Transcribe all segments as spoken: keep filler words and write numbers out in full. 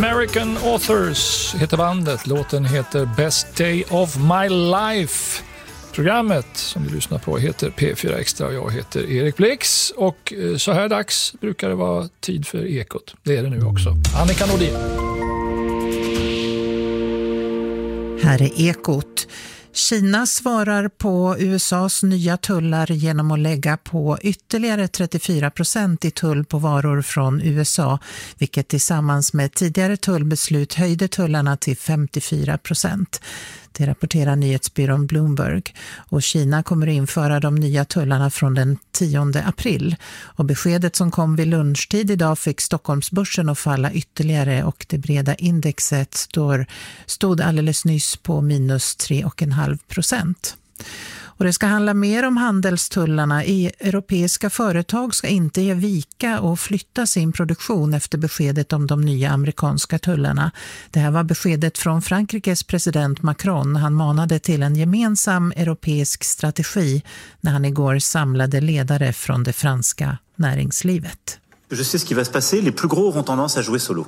American Authors heter bandet. Låten heter Best Day of My Life. Programmet som du lyssnar på heter P fyra Extra och jag heter Erik Blix. Och så här dags brukar det vara tid för Ekot. Det är det nu också. Annika Nordin. Här är Ekot. Kina svarar på U S A:s nya tullar genom att lägga på ytterligare trettiofyra procent i tull på varor från U S A, vilket tillsammans med tidigare tullbeslut höjde tullarna till femtiofyra procent. Det rapporterar nyhetsbyrån Bloomberg. Och Kina kommer att införa de nya tullarna från den tionde april. Och beskedet som kom vid lunchtid idag fick Stockholmsbörsen att falla ytterligare och det breda indexet står, stod alldeles nyss på minus tre komma fem procent. Och det ska handla mer om handelstullarna. I europeiska företag ska inte ge vika och flytta sin produktion efter beskedet om de nya amerikanska tullarna. Det här var beskedet från Frankrikes president Macron. Han manade till en gemensam europeisk strategi när han igår samlade ledare från det franska näringslivet. Je sais ce qui va se passer. Les plus gros auront tendance à jouer solo.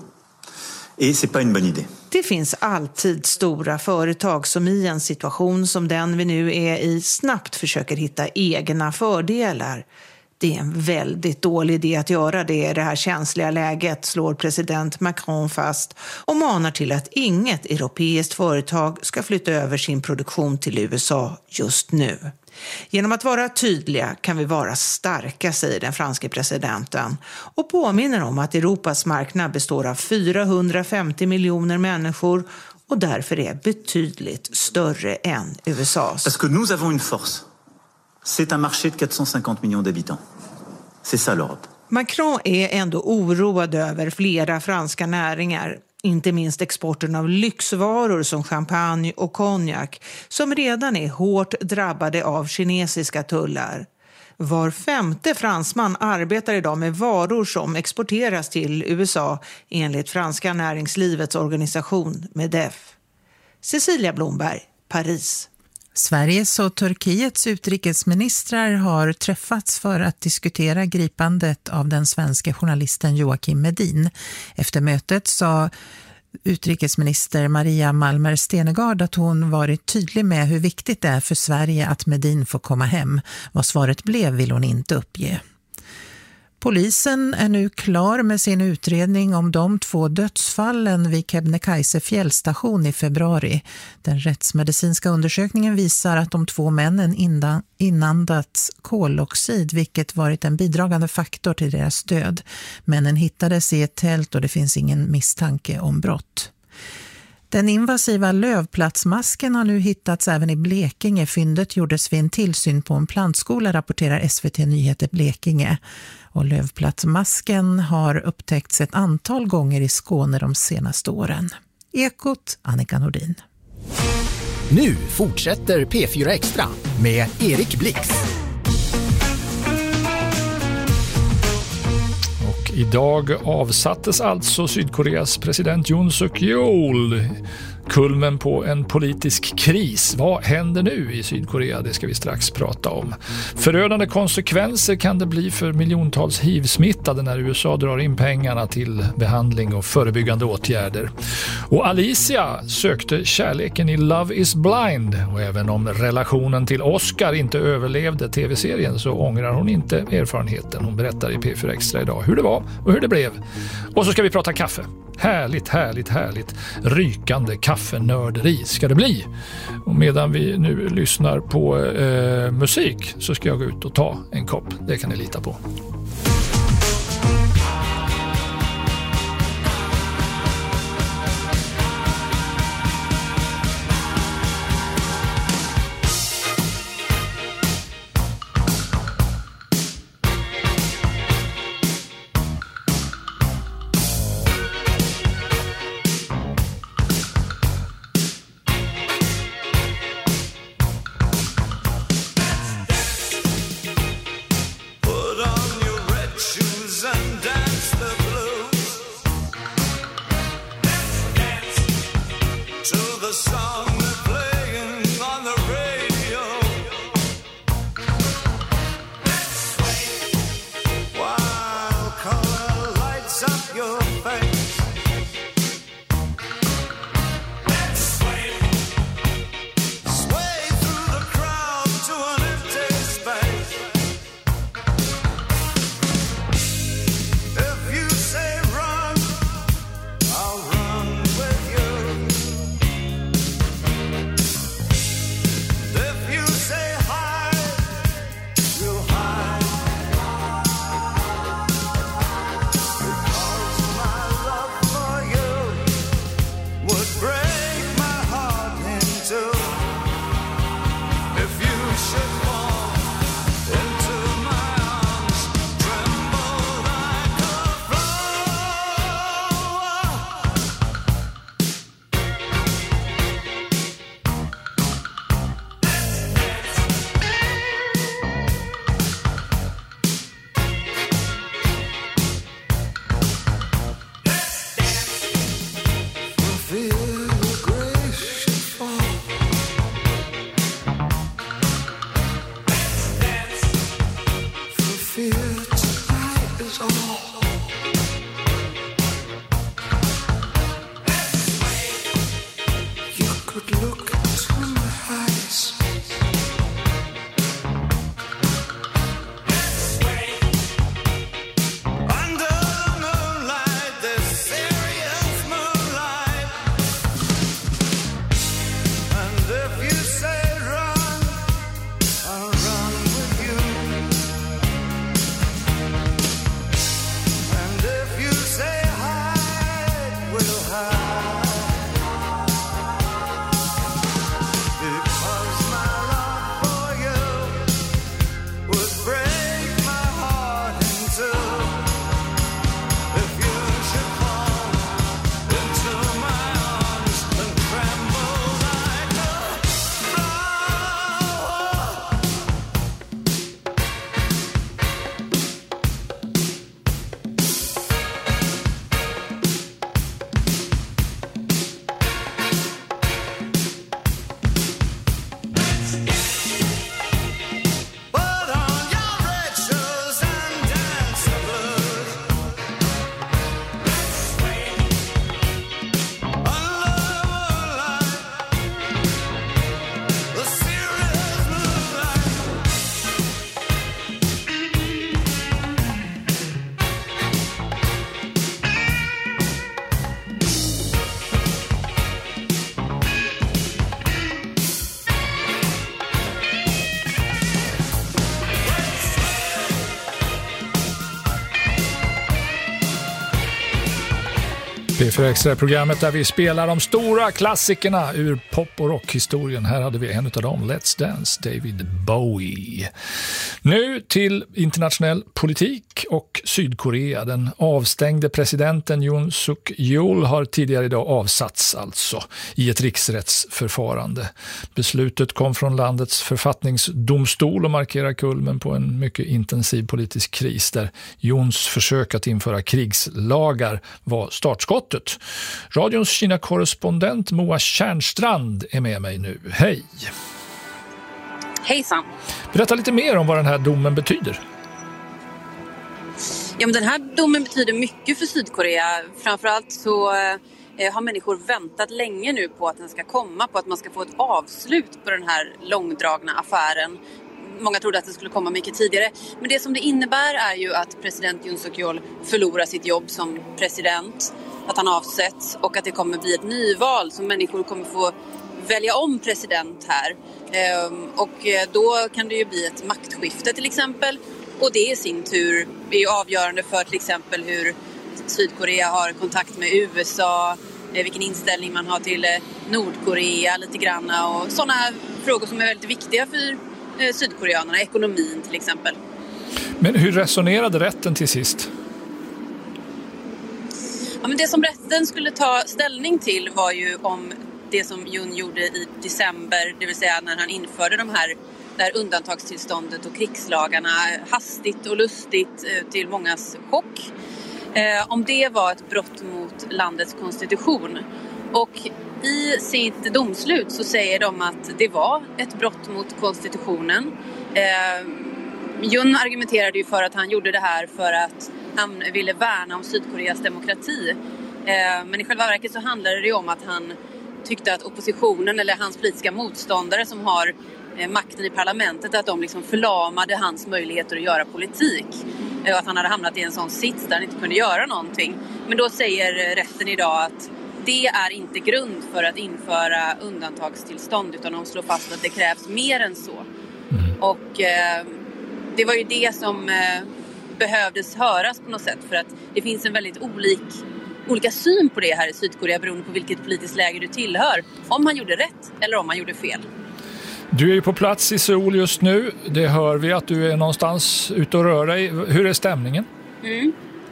Et c'est pas une bonne idée. Det finns alltid stora företag som i en situation som den vi nu är i snabbt försöker hitta egna fördelar. Det är en väldigt dålig idé att göra det i det här känsliga läget, slår president Macron fast och manar till att inget europeiskt företag ska flytta över sin produktion till U S A just nu. Genom att vara tydliga kan vi vara starka, säger den franske presidenten och påminner om att Europas marknad består av fyrahundrafemtio miljoner människor och därför är betydligt större än U S A:s. Parce que nous avons une force. C'est un marché de quatre-cent-cinquante millions d'habitants. C'est ça l'Europe. Macron är ändå oroad över flera franska näringar, inte minst exporten av lyxvaror som champagne och konjak, som redan är hårt drabbade av kinesiska tullar. Var femte fransman arbetar idag med varor som exporteras till U S A enligt franska näringslivets organisation Medef. Cecilia Blomberg, Paris. Sveriges och Turkiets utrikesministrar har träffats för att diskutera gripandet av den svenska journalisten Joakim Medin. Efter mötet sa utrikesminister Maria Malmer Stenegard att hon varit tydlig med hur viktigt det är för Sverige att Medin får komma hem. Vad svaret blev vill hon inte uppge. Polisen är nu klar med sin utredning om de två dödsfallen vid Kebnekaise fjällstation i februari. Den rättsmedicinska undersökningen visar att de två männen inandats koloxid, vilket varit en bidragande faktor till deras död. Männen hittades i ett tält och det finns ingen misstanke om brott. Den invasiva lövplatsmasken har nu hittats även i Blekinge. Fyndet gjordes vid en tillsyn på en plantskola, rapporterar S V T Nyheter Blekinge. Och lövplatsmasken har upptäckts ett antal gånger i Skåne de senaste åren. Ekot, Annika Nordin. Nu fortsätter P fyra Extra med Erik Blix. Idag avsattes alltså Sydkoreas president Yoon Suk-yeol. Kulmen på en politisk kris. Vad händer nu i Sydkorea? Det ska vi strax prata om. Förödande konsekvenser kan det bli för miljontals hiv-smittade när U S A drar in pengarna till behandling och förebyggande åtgärder. Och Alicia sökte kärleken i Love is blind. Och även om relationen till Oscar inte överlevde tv-serien så ångrar hon inte erfarenheten. Hon berättar i P fyra Extra idag hur det var och hur det blev. Och så ska vi prata kaffe. Härligt, härligt, härligt. Rykande kaffenörderi ska det bli. Och medan vi nu lyssnar på eh, musik så ska jag gå ut och ta en kopp. Det kan ni lita på. Put on your P fyra Extra-programmet där vi spelar de stora klassikerna ur pop- och rockhistorien. Här hade vi en av dem, Let's Dance, David Bowie. Nu till internationell politik och Sydkorea. Den avstängde presidenten Yoon Suk Yeol har tidigare idag avsatts alltså i ett riksrättsförfarande. Beslutet kom från landets författningsdomstol och markerar kulmen på en mycket intensiv politisk kris där Yoons försök att införa krigslagar var startskott. Radions Kina-korrespondent Moa Kärnstrand är med mig nu. Hej! Hejsan! Berätta lite mer om vad den här domen betyder. Ja, men den här domen betyder mycket för Sydkorea. Framförallt så eh, har människor väntat länge nu på att den ska komma, på att man ska få ett avslut på den här långdragna affären. Många trodde att det skulle komma mycket tidigare. Men det som det innebär är ju att president Yoon Suk Yeol förlorar sitt jobb som president. Att han avsätts och att det kommer bli ett nyval som människor kommer få välja om president här. Ehm, och då kan det ju bli ett maktskifte till exempel. Och det i sin tur är ju avgörande för till exempel hur Sydkorea har kontakt med U S A, vilken inställning man har till Nordkorea lite grann och sådana frågor som är väldigt viktiga för sydkoreanerna, ekonomin till exempel. Men hur resonerade rätten till sist? Ja, men det som rätten skulle ta ställning till var ju om det som Yoon gjorde i december, det vill säga när han införde de här, det här undantagstillståndet och krigslagarna hastigt och lustigt till mångas chock. Eh, om det var ett brott mot landets konstitution. Och i sitt domslut så säger de att det var ett brott mot konstitutionen. Eh, Yoon argumenterade ju för att han gjorde det här för att han ville värna om Sydkoreas demokrati. Eh, men i själva verket så handlade det ju om att han tyckte att oppositionen eller hans politiska motståndare som har eh, makten i parlamentet, att de liksom förlamade hans möjligheter att göra politik. Eh, och att han hade hamnat i en sån sits där han inte kunde göra någonting. Men då säger rätten idag att det är inte grund för att införa undantagstillstånd, utan de slår fast att det krävs mer än så. Mm. Och eh, det var ju det som eh, behövdes höras på något sätt, för att det finns en väldigt olik, olika syn på det här i Sydkorea beroende på vilket politiskt läge du tillhör. Om han gjorde rätt eller om han gjorde fel. Du är ju på plats i Seoul just nu. Det hör vi att du är någonstans ute och rör dig. Hur är stämningen? Mm.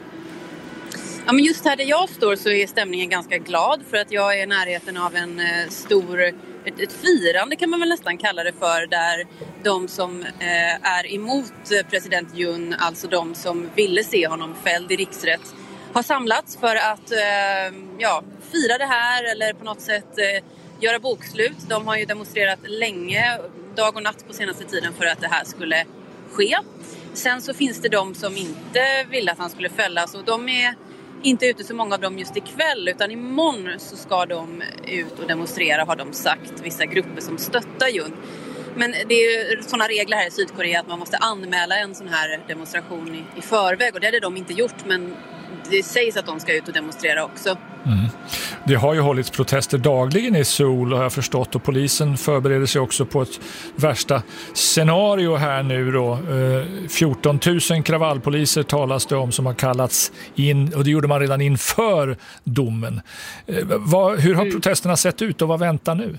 Ja, men just här där jag står så är stämningen ganska glad, för att jag är i närheten av en eh, stor, ett, ett firande kan man väl nästan kalla det för, där de som eh, är emot president Yoon, alltså de som ville se honom fälld i riksrätt, har samlats för att eh, ja, fira det här eller på något sätt eh, göra bokslut. De har ju demonstrerat länge, dag och natt på senaste tiden, för att det här skulle ske. Sen så finns det de som inte ville att han skulle fällas, och de är inte ute så många av dem just ikväll, utan imorgon så ska de ut och demonstrera, har de sagt, vissa grupper som stöttar Yoon. Men det är ju sådana regler här i Sydkorea att man måste anmäla en sån här demonstration i, i förväg, och det hade de inte gjort, men det sägs att de ska ut och demonstrera också. Mm. Det har ju hållits protester dagligen i Seoul, har jag förstått, och polisen förbereder sig också på ett värsta scenario här nu då. fjorton tusen kravallpoliser talas det om som har kallats in, och det gjorde man redan inför domen. Vad, hur har mm. protesterna sett ut och vad väntar nu?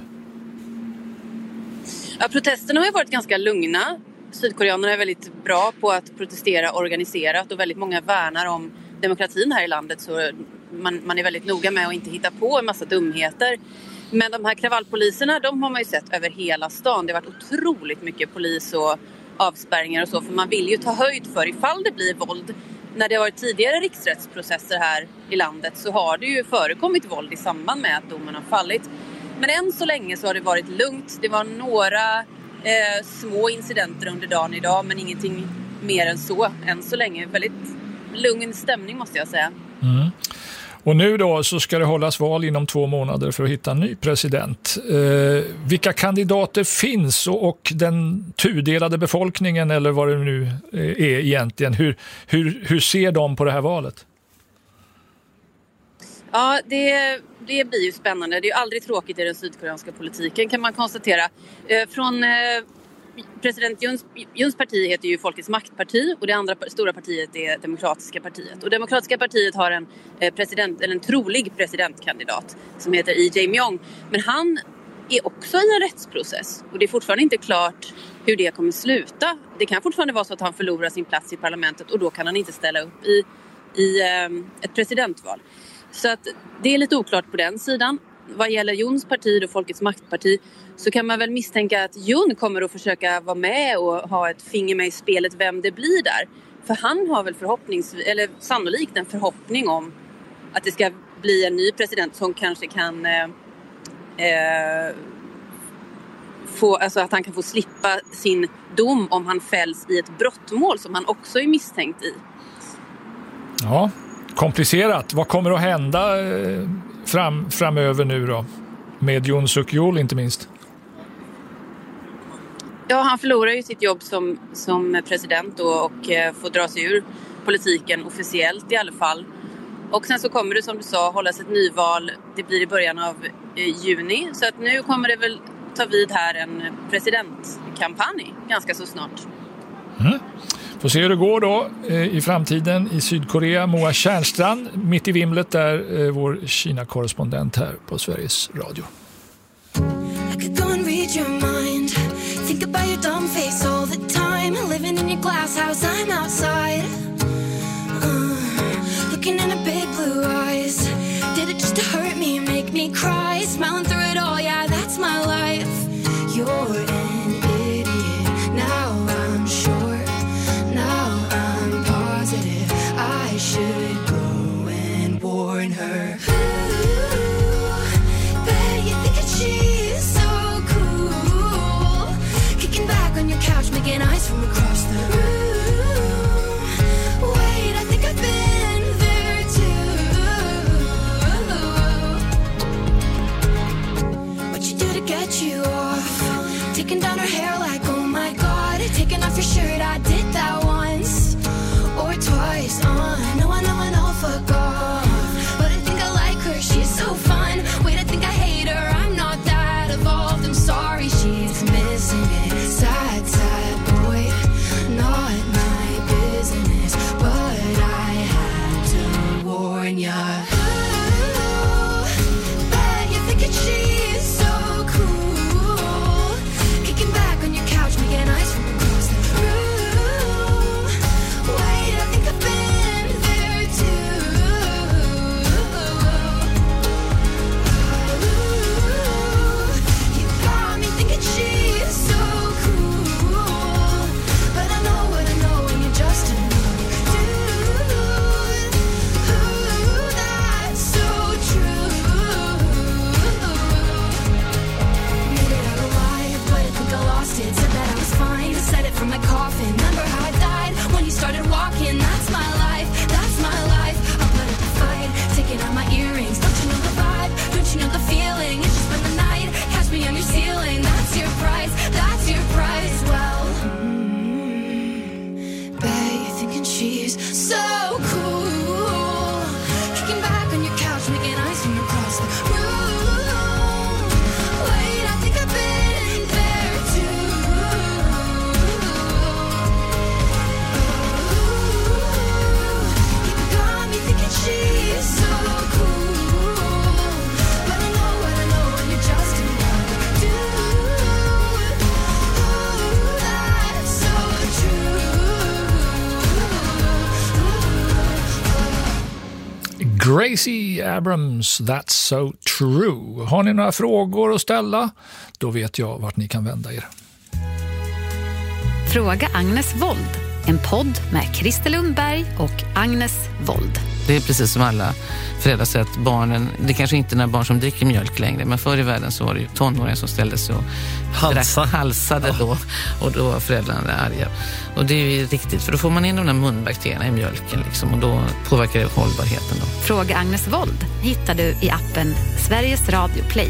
Ja, protesterna har ju varit ganska lugna. Sydkoreanerna är väldigt bra på att protestera organiserat, och väldigt många värnar om demokratin här i landet, så man, man är väldigt noga med att inte hitta på en massa dumheter. Men de här kravallpoliserna, de har man ju sett över hela stan. Det har varit otroligt mycket polis och avspärrningar och så, för man vill ju ta höjd för ifall det blir våld. När det har varit tidigare riksrättsprocesser här i landet så har det ju förekommit våld i samband med att domen har fallit. Men än så länge så har det varit lugnt. Det var några eh, små incidenter under dagen idag, men ingenting mer än så. Än så länge väldigt lugn stämning, måste jag säga. Mm. Och nu då så ska det hållas val inom två månader för att hitta en ny president. Eh, vilka kandidater finns, och, och den tudelade befolkningen, eller vad det nu är egentligen, hur, hur, hur ser de på det här valet? Ja, det, det blir ju spännande. Det är ju aldrig tråkigt i den sydkoreanska politiken, kan man konstatera. Eh, från... Eh, president Juns, Juns parti heter ju Folkets maktparti och det andra stora partiet är Demokratiska partiet. Och Demokratiska partiet har en president, eller en trolig presidentkandidat som heter Lee Jae-myung. Men han är också i en rättsprocess och det är fortfarande inte klart hur det kommer sluta. Det kan fortfarande vara så att han förlorar sin plats i parlamentet och då kan han inte ställa upp i, i um, ett presidentval. Så att det är lite oklart på den sidan. Vad gäller Juns parti och Folkets maktparti så kan man väl misstänka att Jun kommer att försöka vara med och ha ett finger med i spelet vem det blir där. För han har väl förhoppnings eller sannolikt en förhoppning om att det ska bli en ny president som kanske kan eh, eh, få, alltså att han kan få slippa sin dom om han fälls i ett brottmål som han också är misstänkt i. Ja, komplicerat. Vad kommer att hända fram, framöver nu då? Med Yoon Suk-yeol inte minst. Ja, han förlorar ju sitt jobb som, som president då och eh, får dra sig ur politiken officiellt i alla fall. Och sen så kommer det som du sa hållas ett nyval. Det blir i början av eh, juni. Så att nu kommer det väl ta vid här en presidentkampanj ganska så snart. Mm. Får se hur det går då eh, i framtiden i Sydkorea. Moa Tjärnstrand, mitt i vimlet där, eh, vår Kina-korrespondent här på Sveriges Radio. I could go and read your mind. Think about your dumb face all the time. Living in your glass house, I'm outside. Uh, looking in her big blue eyes. Did it just to hurt me, make me cry? Smiling through it all, yeah, that's my life. You're an idiot, now I'm sure. Now I'm positive I should go and warn her. Ooh, bet you think that she's so cool. Kicking back on your couch, making eyes from across the room. Wait, I think I've been there too. What you do to get you off? Taking down her hair like, oh my God. Taking off your shirt, I did that once or twice. Uh, no, I know, I know, fuck off. But I think I like her, she's so fun. Wait, I think I hate her, I'm not that evolved. I'm sorry, she's missing it. Sad, sad boy, not my business. But I had to warn ya. Ooh, bet you think that she's so cool. Kicking back on your couch, making eyes from across the room. Wait, I think I've been there too. Ooh, you got me thinking she's so cool. But I know what I know and you're just another dude. Ooh, that's so true. Made it out alive, but I think I lost it. Said that I was fine, said it from my coffin. Remember how I died when you started walking? That's my life, that's my life. I'll put up a fight, taking out my earrings. Don't you know the vibe? Don't you know the feeling? It's just been the night, catch me on your ceiling. That's your price, that's your price. Well, mm, bet you're thinking she's so cool. Kicking back on your couch, making eyes from across the room. Wait, I think I've been there too. Ooh, you got me thinking she's so cool. But I know what I know and you're just another dude. Ooh, that's so true. Gracie Abrams, That's So True. Har ni några frågor att ställa? Då vet jag vart ni kan vända er. Fråga Agnes Wold. En podd med Christer Lundberg och Agnes Wold. Det är precis som alla föräldrar säger att barnen, det kanske inte är några barn som dricker mjölk längre, men förr i världen så var det ju tonåringar som ställde sig och Halsa. halsade ja. då, och då var föräldrarna arga. Och det är ju riktigt, för då får man in de där munbakterierna i mjölken liksom, och då påverkar det hållbarheten då. Fråga Agnes Wold hittar du i appen Sveriges Radio Play.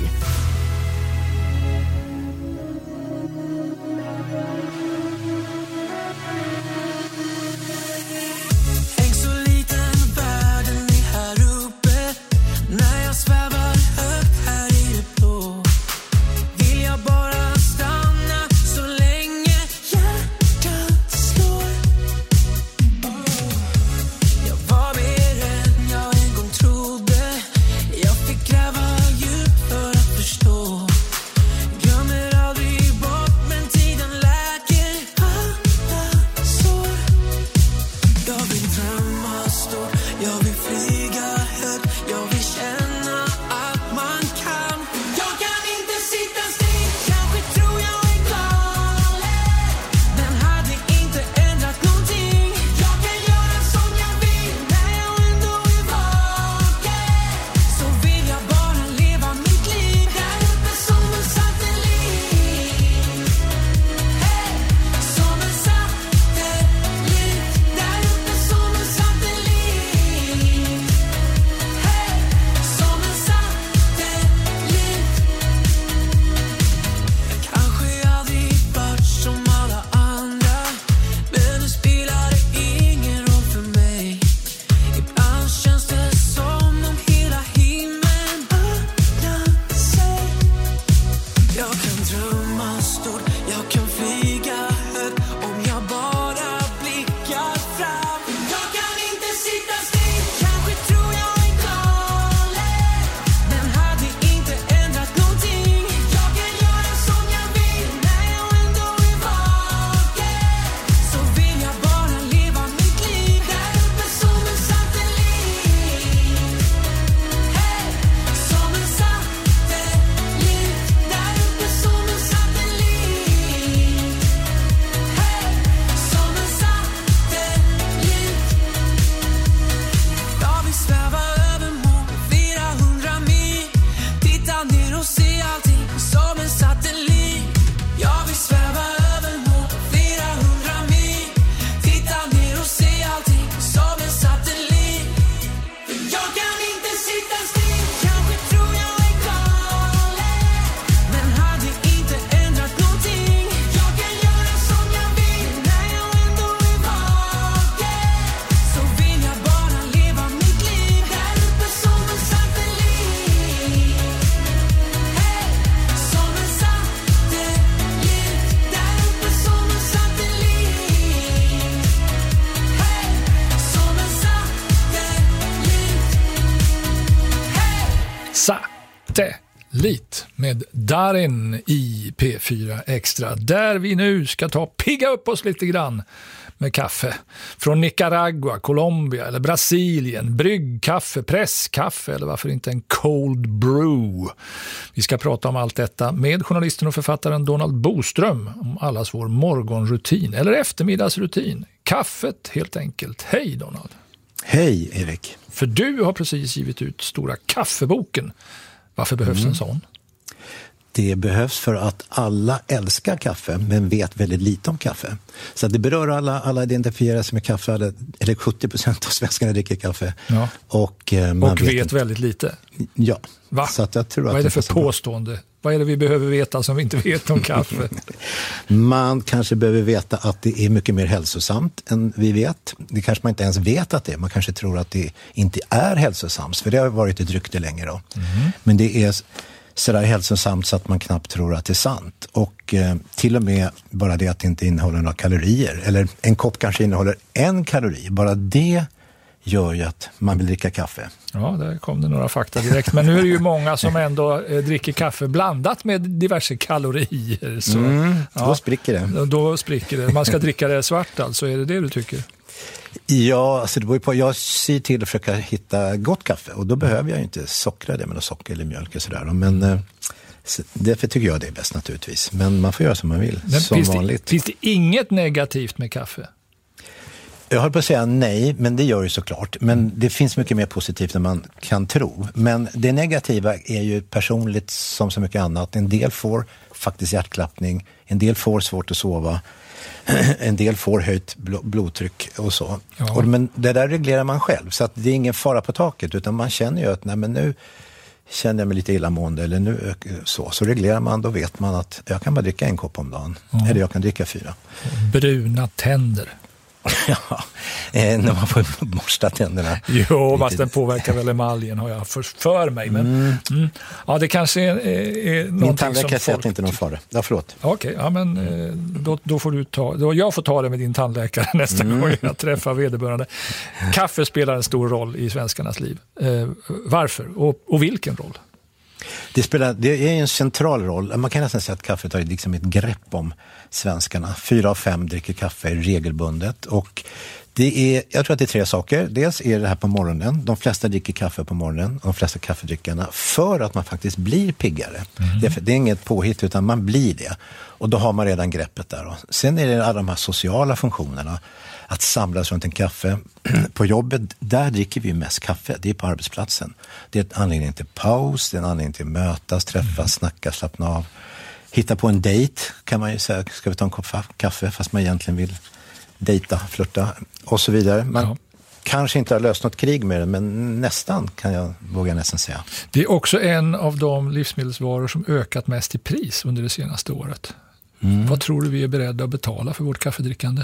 Svävar högt här i det blå. Vill jag bara stanna så länge Satellit med Darin i P fyra Extra, där vi nu ska ta pigga upp oss lite grann med kaffe från Nicaragua, Colombia eller Brasilien, bryggkaffe, presskaffe eller varför inte en cold brew. Vi ska prata om allt detta med journalisten och författaren Donald Boström om allas vår morgonrutin eller eftermiddagsrutin. Kaffet helt enkelt. Hej Donald. Hej Erik. För du har precis givit ut stora kaffeboken. Varför behövs mm. en sån? Det behövs för att alla älskar kaffe men vet väldigt lite om kaffe. Så det berör alla, alla identifierar sig med kaffe, eller, eller sjuttio procent av svenskarna dricker kaffe. Ja. Och, eh, man och vet, vet väldigt lite. Ja. Va? Så att jag tror Vad att är det för påstående? Bra. Vad är det vi behöver veta som vi inte vet om kaffe? Man kanske behöver veta att det är mycket mer hälsosamt än vi vet. Det kanske man inte ens vet att det är. Man kanske tror att det inte är hälsosamt, för det har varit ett rykte länge då. Mm. Men det är sådär hälsosamt så att man knappt tror att det är sant. Och eh, till och med bara det att det inte innehåller några kalorier. Eller en kopp kanske innehåller en kalori. Bara det gör ju att man vill dricka kaffe. Ja, där kom det några fakta direkt. Men nu är det ju många som ändå eh, dricker kaffe blandat med diverse kalorier. Så, mm, ja, då spricker det. Då, då spricker det. Man ska dricka det svart alltså. Är det det du tycker? Ja, alltså det var ju på, jag ser till att försöka hitta gott kaffe. Och då behöver jag ju inte sockra det med något socker eller mjölk och sådär. Men eh, därför tycker jag det är bäst naturligtvis. Men man får göra som man vill, men som finns vanligt. Det, finns det inget negativt med kaffe? Jag håller på att säga nej, men det gör ju såklart. Men det finns mycket mer positivt än man kan tro. Men det negativa är ju personligt som så mycket annat. En del får faktiskt hjärtklappning, en del får svårt att sova, en del får höjt blodtryck och så. Ja. Och, men det där reglerar man själv, så att det är ingen fara på taket, utan man känner ju att nej, men nu känner jag mig lite illamående eller nu så. Så reglerar man, då vet man att jag kan bara dricka en kopp om dagen. Ja. Eller jag kan dricka fyra. Bruna tänder. Ja, eh, när man får borsta tänderna. Jo, fast den påverkar väl emaljen, har jag för, för mig. Men, mm. Mm, ja, det kanske är, är, är någonting min tandläkare som folk... inte någon fara. Ja, förlåt. Okej, okay, ja, men då, då får du ta, då jag får ta det med din tandläkare nästa mm. gång jag träffar vederbörande. Kaffe spelar en stor roll i svenskarnas liv. Eh, varför? Och, och vilken roll? Det, spelar, det är en central roll. Man kan nästan säga att kaffet har liksom ett grepp om svenskarna. Fyra av fem dricker kaffe regelbundet. Och det är, jag tror att det är tre saker. Dels är det här på morgonen. De flesta dricker kaffe på morgonen. De flesta kaffedrickarna. För att man faktiskt blir piggare. Mm. Det, är, det är inget påhitt, utan man blir det. Och då har man redan greppet där. Sen är det alla de här sociala funktionerna. Att samlas runt en kaffe. På jobbet, där dricker vi mest kaffe. Det är på arbetsplatsen. Det är en anledning till paus, det är en anledning till mötas, träffas, mm. snacka, slappna av. Hitta på en dejt kan man ju säga, ska vi ta en kopp kaffe, fast man egentligen vill dejta, flirta och så vidare. Man ja. kanske inte har löst något krig med det, men nästan kan jag våga nästan säga. Det är också en av de livsmedelsvaror som ökat mest i pris under det senaste året. Mm. Vad tror du vi är beredda att betala för vårt kaffedrickande?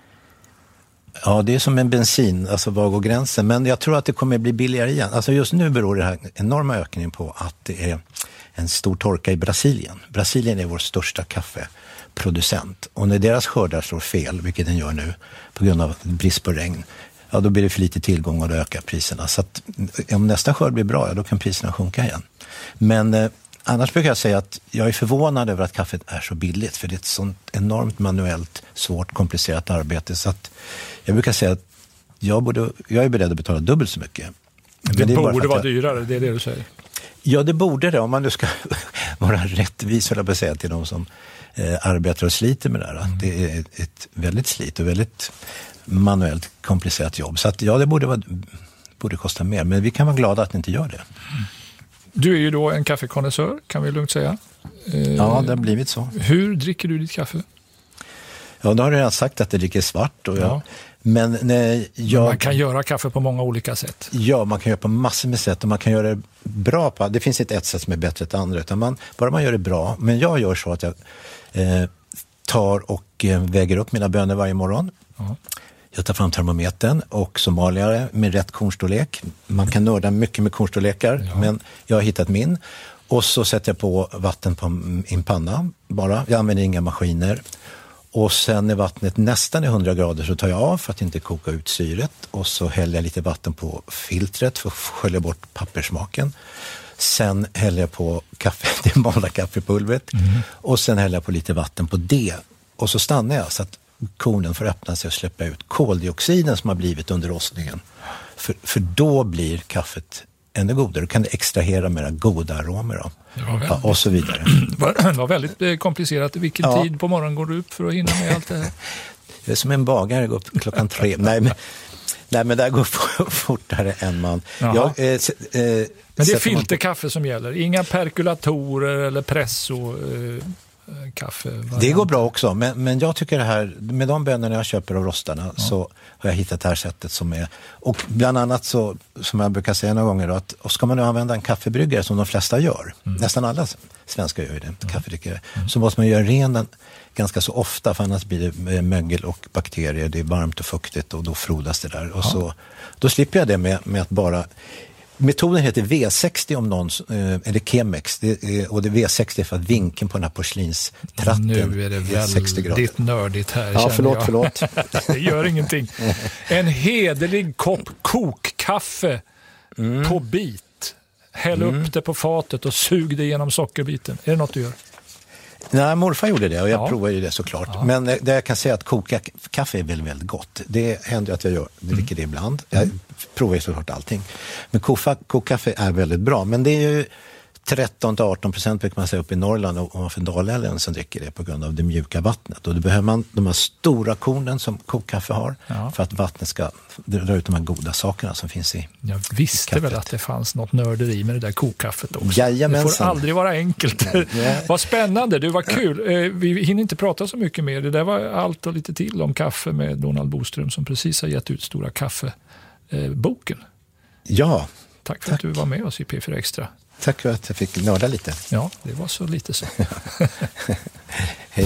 Ja, det är som en bensin, alltså var går gränsen. Men jag tror att det kommer att bli billigare igen. Alltså just nu beror det här enorma ökningen på att det är en stor torka i Brasilien. Brasilien är vår största kaffeproducent. Och när deras skördar slår fel, vilket den gör nu på grund av brist på regn, ja, då blir det för lite tillgång och då ökar priserna. Så att om nästa skörd blir bra, ja, då kan priserna sjunka igen. Men eh, annars brukar jag säga att jag är förvånad över att kaffet är så billigt. För det är ett sånt enormt manuellt, svårt, komplicerat arbete. Så att jag brukar säga att jag, borde, jag är beredd att betala dubbelt så mycket. Men det, det borde vara jag, dyrare, det är det du säger. Ja, det borde det. Om man nu ska vara rättvis, vill jag säga, till de som eh, arbetar och sliter med det här. Mm. Det är ett, ett väldigt slit och väldigt manuellt komplicerat jobb. Så att ja, det borde, vara, borde kosta mer. Men vi kan vara glada att det inte gör det. Mm. Du är ju då en kaffekonnässör, kan vi lugnt säga. Eh, ja, det har blivit så. Hur dricker du ditt kaffe? Ja, då har jag redan sagt att det dricker svart. Och jag, ja. men, nej, jag, men man kan göra kaffe på många olika sätt. Ja, man kan göra på massor med sätt och man kan göra det bra på. Det finns inte ett sätt som är bättre än det andra, utan man, bara man gör det bra. Men jag gör så att jag eh, tar och eh, väger upp mina bönor varje morgon. Ja. Jag tar fram termometern och somaliare med rätt kornstorlek. Man kan nörda mycket med kornstorlekar, ja. men jag har hittat min. Och så sätter jag på vatten på en panna bara. Jag använder inga maskiner. Och sen när vattnet nästan är hundra grader så tar jag av för att inte koka ut syret. Och så häller jag lite vatten på filtret för att skölja bort pappersmaken. Sen häller jag på kaffe, det malda kaffepulvret. Mm. Och sen häller jag på lite vatten på det. Och så stannar jag så att kornen får öppna sig och släppa ut koldioxiden som har blivit under rostningen. För, för då blir kaffet ännu godare. Då kan det extrahera mera goda aromer då. Ja, och så vidare. Det var väldigt komplicerat. Vilken ja. tid på morgonen går du upp för att hinna med allt det här? Det är som en bagare, går upp klockan tre. Nej, men, nej, men det går fortare än man... Jag, eh, eh, men det är filterkaffe som gäller. Inga perkulatorer eller presso... Eh, kaffe. Det går bra också, men, men jag tycker det här, med de bönorna jag köper av rostarna ja. så har jag hittat det här sättet som är, och bland annat så, som jag brukar säga några gånger, att och ska man nu använda en kaffebryggare som de flesta gör, mm. nästan alla svenskar gör ju det, mm. kaffedrickare, mm. så måste man göra ren den ganska så ofta, för annars blir det mögel och bakterier, det är varmt och fuktigt och då frodas det där. Och ja. så, då slipper jag det med, med att bara... Metoden heter V sextio om någon, eller Chemex, det är, och det är V sextio för att vinkeln på den här porslinstratten. Nu är det väldigt nördigt här. Ja, förlåt, jag. förlåt. Det gör ingenting. En hederlig kopp kokkaffe mm. på bit. Häll mm. upp det på fatet och sug det genom sockerbiten. Är det något du gör? Nej, morfar gjorde det och jag ja. provade ju det såklart. Ja. Men det jag kan säga att koka kaffe är väldigt, väldigt gott. Det händer att jag gör, det dricker det ibland. Jag provar ju såklart allting. Men koka, kokkaffe är väldigt bra. Men det är ju tretton till arton procent brukar man säga upp i Norrland och man för Dalälven som dricker det på grund av det mjuka vattnet. Och då behöver man de här stora kornen som kokkaffe har ja. för att vattnet ska dra ut de här goda sakerna som finns i Jag visste i väl att det fanns något nörderi med det där kokkaffet också. Jajamensan. Det får aldrig vara enkelt. Vad spännande, det var kul. Vi hinner inte prata så mycket mer. Det där var allt och lite till om kaffe med Donald Boström som precis har gett ut Stora kaffeboken. Ja. Tack för tack. att du var med oss i P fyra Extra. Tack för att jag fick nörda lite. Ja, det var så lite så. Hej.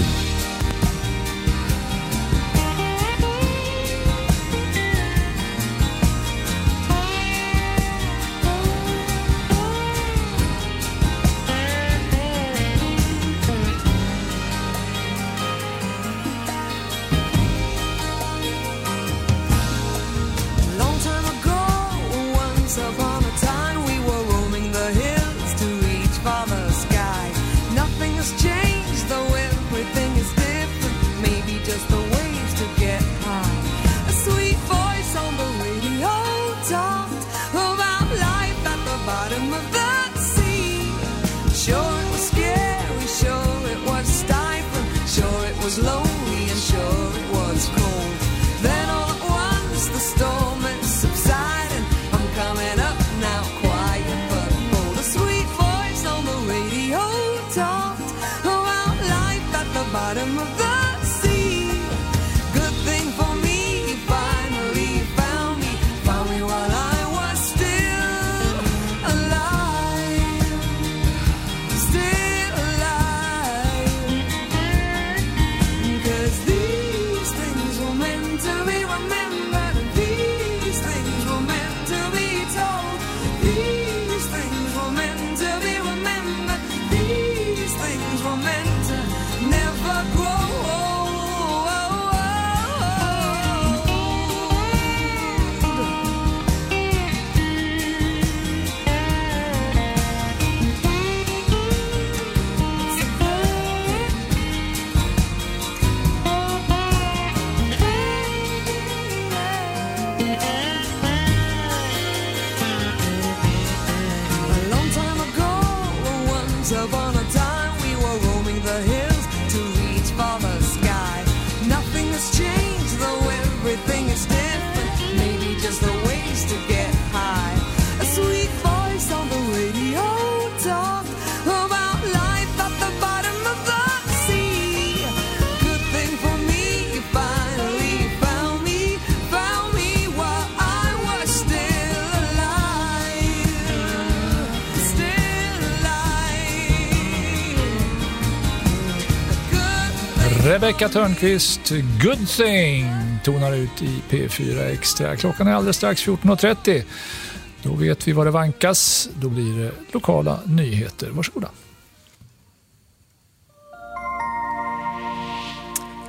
Rebecca Törnqvist, Good Thing, tonar ut i P fyra Extra. Klockan är alldeles strax fjorton och trettio. Då vet vi vad det vankas. Då blir det lokala nyheter. Varsågoda.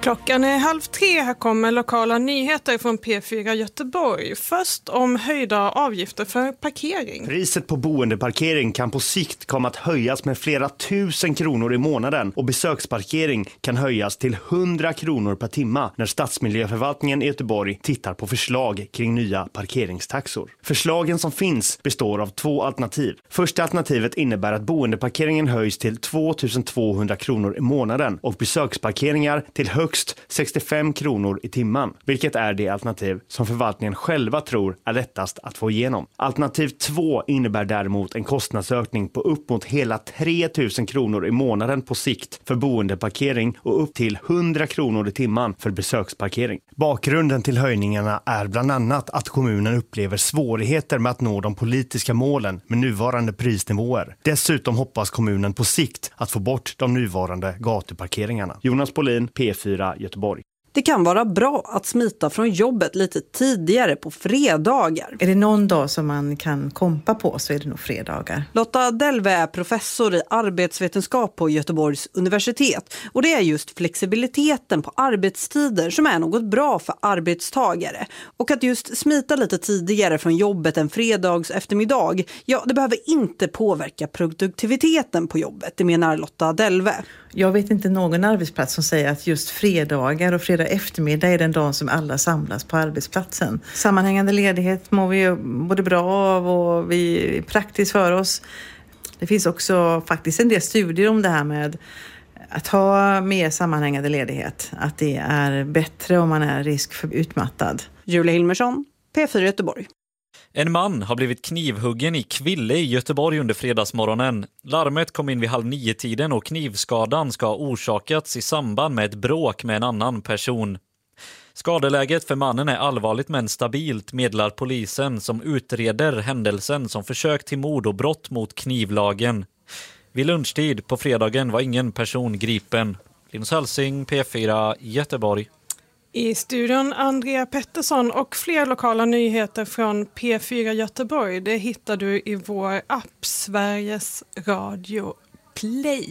Klockan är halv tre, här kommer lokala nyheter från P fyra Göteborg. Först om höjda avgifter för parkering. Priset på boendeparkering kan på sikt komma att höjas med flera tusen kronor i månaden och besöksparkering kan höjas till hundra kronor per timma när Stadsmiljöförvaltningen i Göteborg tittar på förslag kring nya parkeringstaxor. Förslagen som finns består av två alternativ. Första alternativet innebär att boendeparkeringen höjs till tvåtusen tvåhundra kronor i månaden och besöksparkeringar till högst sextiofem kronor i timman, vilket är det alternativ som förvaltningen själva tror är lättast att få igenom. Alternativ två innebär däremot en kostnadsökning på upp mot hela tre tusen kronor i månaden på sikt för boendeparkering och upp till hundra kronor i timman för besöksparkering. Bakgrunden till höjningarna är bland annat att kommunen upplever svårigheter med att nå de politiska målen med nuvarande prisnivåer. Dessutom hoppas kommunen på sikt att få bort de nuvarande gatuparkeringarna. Jonas Bolin, P fyra Göteborg. Det kan vara bra att smita från jobbet lite tidigare på fredagar. Är det någon dag som man kan kompa på så är det nog fredagar. Lotta Delve är professor i arbetsvetenskap på Göteborgs universitet. Och det är just flexibiliteten på arbetstider som är något bra för arbetstagare. Och att just smita lite tidigare från jobbet en fredags eftermiddag, ja, det behöver inte påverka produktiviteten på jobbet, det menar Lotta Delve. Jag vet inte någon arbetsplats som säger att just fredagar och fredag eftermiddag är den dag som alla samlas på arbetsplatsen. Sammanhängande ledighet mår vi ju både bra av och vi är praktiskt för oss. Det finns också faktiskt en del studier om det här med att ha mer sammanhängande ledighet. Att det är bättre om man är risk för utmattad. Julia Hilmersson, P fyra Göteborg. En man har blivit knivhuggen i Kville i Göteborg under fredagsmorgonen. Larmet kom in vid halv nio-tiden och knivskadan ska ha orsakats i samband med ett bråk med en annan person. Skadeläget för mannen är allvarligt men stabilt, meddelar polisen som utreder händelsen som försök till mord och brott mot knivlagen. Vid lunchtid på fredagen var ingen person gripen. Linus Hälsing, P fyra Göteborg. I studion Andrea Pettersson och fler lokala nyheter från P fyra Göteborg. Det hittar du i vår app Sveriges Radio Play.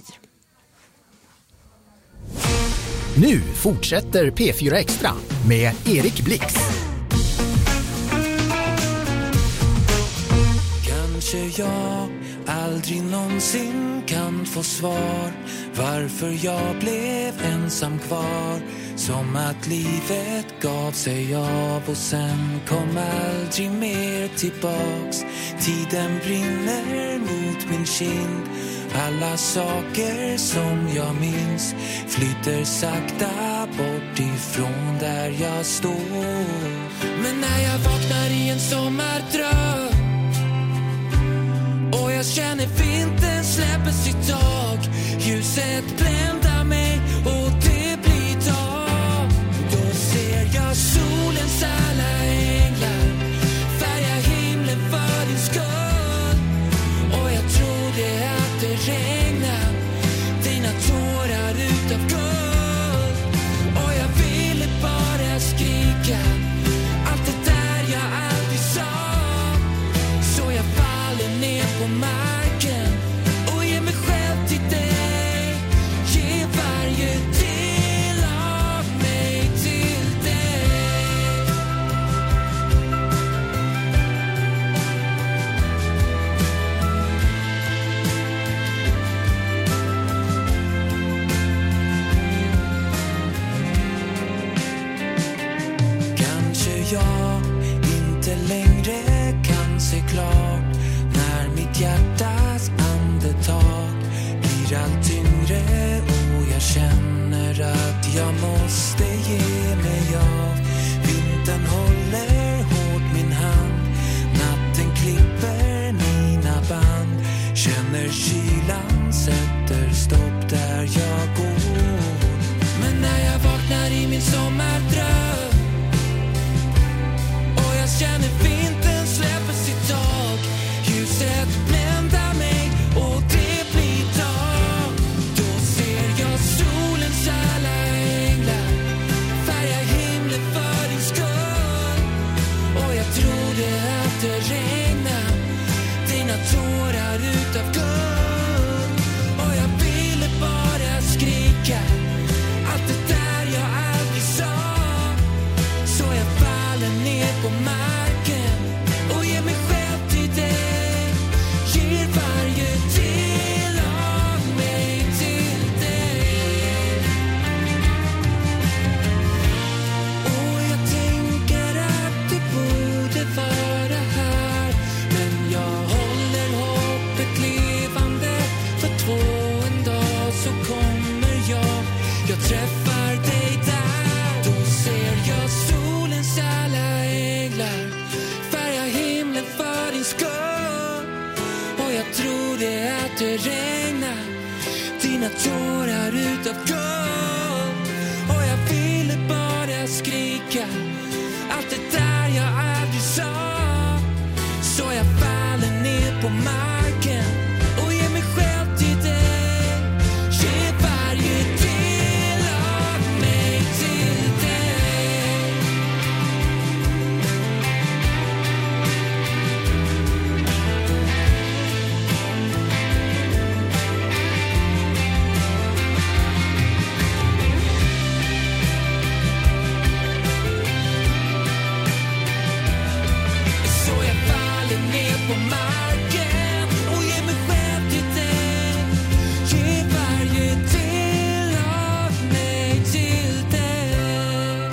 Nu fortsätter P fyra Extra med Erik Blix. Kanske jag aldrig någonsin kan få svar varför jag blev ensam kvar. Som att livet gav sig av och sen kom aldrig mer tillbaks. Tiden brinner mot min kind. Alla saker som jag minns flyter sakta bort ifrån där jag står. Men när jag vaknar i en sommardröm och jag känner vintern släpper sitt tag, ljuset bländar mig och det blir dag. Då ser jag solens alla änglar färga himlen för din skull. Och jag trodde att det regnar dina tårar utav guld. Och jag ville bara skrika allt det där jag aldrig sa. Så jag faller ner på marken och ger mig själv till dig. Ge varje del av mig till dig. Kanske jag inte längre kan se klart när mitt hjärtas andetag blir allt tyngre och jag känner att jag måste ge mig av. Vintern håller hårt min hand, natten klipper mina band. Känner kylan sätter stopp där jag går. Men när jag vaknar i min sommardröm och jag känner vintern släpper sitt tag, ljuset bländar mig och det blir dag. Då ser jag solens alla änglar färga himlen för din skull. Och jag trodde att det regnar dina tårar utav guld. Och jag ville bara skrika allt det där jag låt det regna dina tårar utav guld. Och jag ville bara skrika allt det där jag aldrig sa. Så jag faller ner på marken och ger mig själv till dig. Ge varje del av mig till dig. Så jag faller ner på marken och ger mig själv till dig. Ge varje del av mig till dig.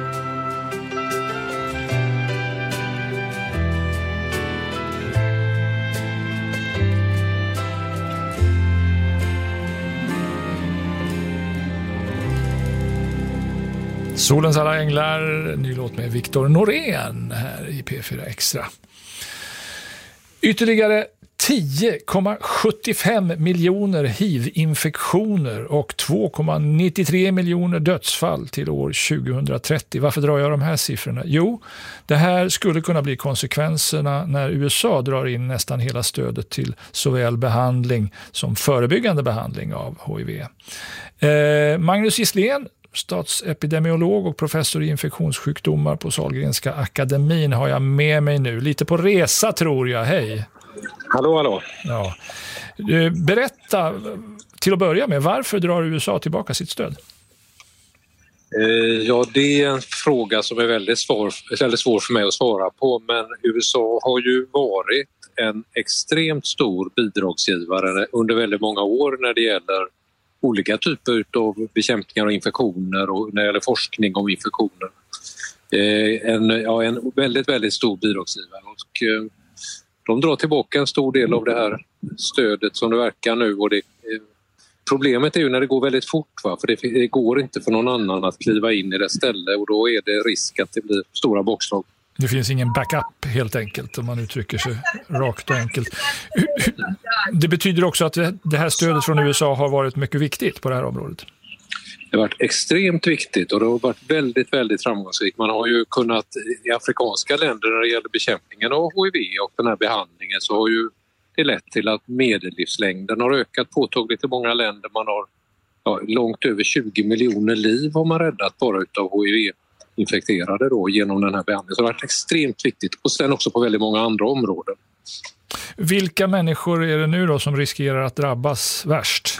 Solens alla änglar, ny låt med Viktor Norén här i P fyra Extra. Ytterligare tio komma sjuttiofem miljoner H I V-infektioner och två komma nittiotre miljoner dödsfall till år tjugohundratrettio. Varför drar jag de här siffrorna? Jo, det här skulle kunna bli konsekvenserna när U S A drar in nästan hela stödet till såväl behandling som förebyggande behandling av H I V. Eh, Magnus Gisslén, statsepidemiolog och professor i infektionssjukdomar på Sahlgrenska akademin, har jag med mig nu. Lite på resa tror jag. Hej! Hallå, hallå. Ja. Berätta till att börja med, varför drar U S A tillbaka sitt stöd? Ja, det är en fråga som är väldigt svår, väldigt svår för mig att svara på, men U S A har ju varit en extremt stor bidragsgivare under väldigt många år när det gäller olika typer av bekämpningar och infektioner och när det gäller forskning om infektioner. En, ja, en väldigt, väldigt stor bidragsgivare. Och de drar tillbaka en stor del av det här stödet som det verkar nu. Och det, problemet är ju när det går väldigt fort, va? För det, det går inte för någon annan att kliva in i det ställe och då är det risk att det blir stora bakslag. Det finns ingen backup helt enkelt om man uttrycker sig rakt och enkelt. Det betyder också att det här stödet från U S A har varit mycket viktigt på det här området. Det har varit extremt viktigt och det har varit väldigt, väldigt framgångsrikt. Man har ju kunnat i afrikanska länder när det gäller bekämpningen av H I V och den här behandlingen så har ju det lett till att medellivslängden har ökat påtagligt i många länder. Man har ja, långt över tjugo miljoner liv har man räddat bara utav H I V-infekterade då genom den här behandlingen. Så det har varit extremt viktigt och sen också på väldigt många andra områden. Vilka människor är det nu då som riskerar att drabbas värst?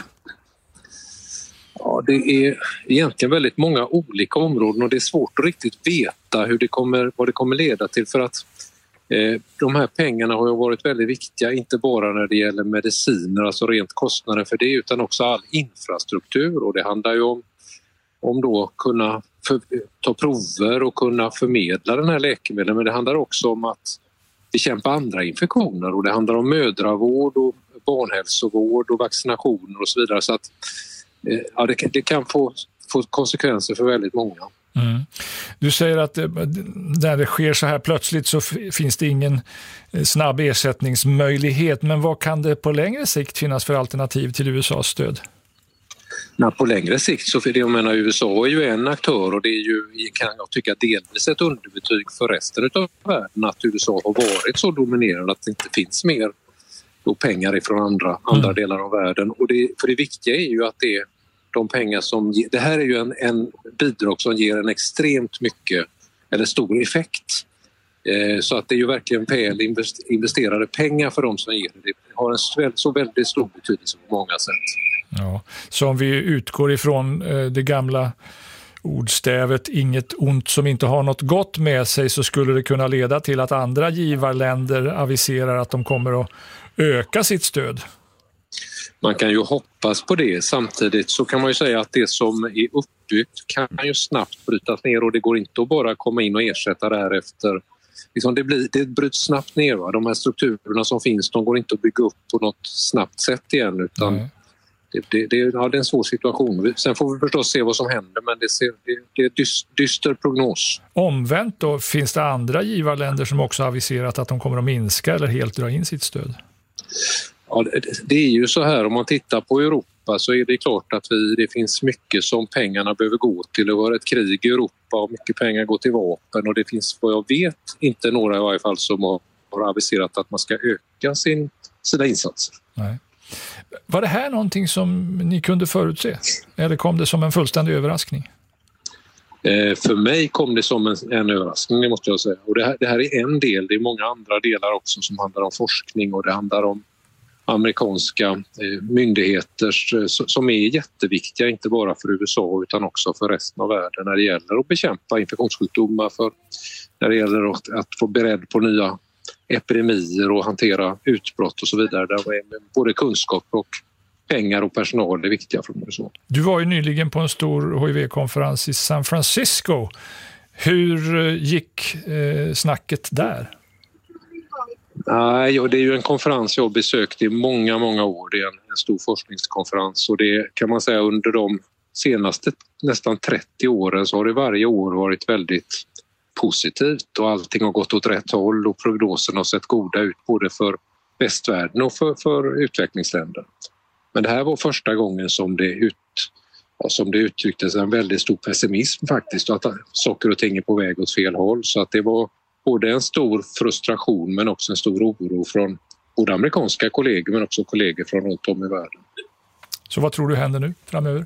Ja, det är egentligen väldigt många olika områden och det är svårt att riktigt veta hur det kommer, vad det kommer leda till för att eh, de här pengarna har ju varit väldigt viktiga, inte bara när det gäller mediciner, alltså rent kostnader för det, utan också all infrastruktur och det handlar ju om, om då kunna för, ta prover och kunna förmedla den här läkemedlen, men det handlar också om att bekämpa andra infektioner och det handlar om mödravård och barnhälsovård och vaccinationer och så vidare så att ja, det, kan, det kan få, få konsekvenser för väldigt många. Mm. Du säger att när det sker så här plötsligt så finns det ingen snabb ersättningsmöjlighet, men vad kan det på längre sikt finnas för alternativ till U S A:s stöd? Nej, på längre sikt så för det jag menar U S A är ju en aktör och det är ju, kan jag tycka, delvis ett underbetyg för resten av världen att U S A har varit så dominerande att det inte finns mer då pengar ifrån andra, andra mm. delar av världen. Och det, för det viktiga är ju att det är de pengar som... Det här är ju en, en bidrag som ger en extremt mycket, eller stor effekt. Eh, så att det är ju verkligen väl investerade pengar för de som ger det. Det har en så väldigt stor betydelse på många sätt. Ja, så om vi utgår ifrån eh, det gamla ordstävet inget ont som inte har något gott med sig, så skulle det kunna leda till att andra givarländer aviserar att de kommer att öka sitt stöd. Man kan ju hoppas på det. Samtidigt så kan man ju säga att det som är uppbyggt kan ju snabbt brytas ner och det går inte att bara komma in och ersätta det här efter. Liksom det, blir, det bryts snabbt ner. Va? De här strukturerna som finns, de går inte att bygga upp på något snabbt sätt igen utan mm. det, det, det, ja, det är en svår situation. Sen får vi förstås se vad som händer, men det, ser, det, det är en dyster prognos. Omvänt då, finns det andra givarländer som också aviserat att de kommer att minska eller helt dra in sitt stöd? Ja, det, det är ju så här, om man tittar på Europa så är det klart att vi, det finns mycket som pengarna behöver gå till. Det var ett krig i Europa och mycket pengar går till vapen och det finns vad jag vet inte några i varje fall som har, har aviserat att man ska öka sin, sina insatser. Nej. Var det här någonting som ni kunde förutse? Eller kom det som en fullständig överraskning? Eh, för mig kom det som en, en överraskning, det måste jag säga. Och det här, det här är en del, det är många andra delar också som handlar om forskning och det handlar om amerikanska eh, myndigheter som är jätteviktiga, inte bara för U S A utan också för resten av världen när det gäller att bekämpa infektionssjukdomar, för när det gäller att, att få beredd på nya epidemier och hantera utbrott och så vidare. Där både kunskap och pengar och personal är viktiga från U S A. Du var ju nyligen på en stor H I V-konferens i San Francisco. Hur gick eh, snacket där? Nej, det är ju en konferens jag besökt i många, många år. Det är en, en stor forskningskonferens och det kan man säga under de senaste nästan trettio åren så har det varje år varit väldigt positivt och allting har gått åt rätt håll och prognoserna har sett goda ut både för västvärlden och för, för utvecklingsländer. Men det här var första gången som det, ut, ja, som det uttrycktes en väldigt stor pessimism faktiskt och att saker och ting är på väg åt fel håll. Så att det var både en stor frustration men också en stor oro från både amerikanska kollegor men också kollegor från runt om i världen. Så vad tror du händer nu framöver?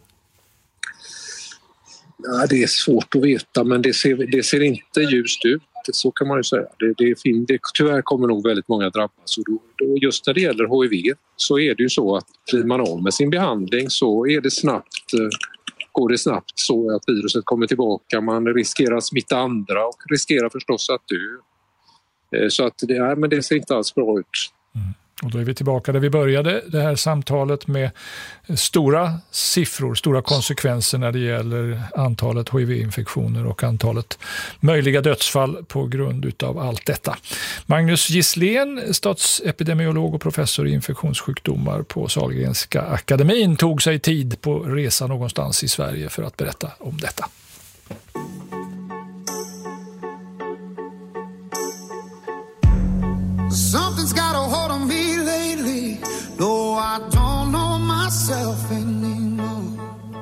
Ja, det är svårt att veta men det ser, det ser inte ljust ut, så kan man ju säga. Det, det, det, tyvärr kommer nog väldigt många drabbas och då, då just när det gäller H I V så är det ju så att blir man av med sin behandling så är det snabbt, går det snabbt så att viruset kommer tillbaka, man riskerar att smitta andra och riskerar förstås att dö. Så att det, ja, men det ser inte alls bra ut. Mm. Och då är vi tillbaka där vi började det här samtalet med stora siffror, stora konsekvenser när det gäller antalet H I V-infektioner och antalet möjliga dödsfall på grund utav allt detta. Magnus Gisslén, statsepidemiolog och professor i infektionssjukdomar på Sahlgrenska akademin, tog sig tid på resa någonstans i Sverige för att berätta om detta. Something's got a hold on me lately, though I don't know myself anymore.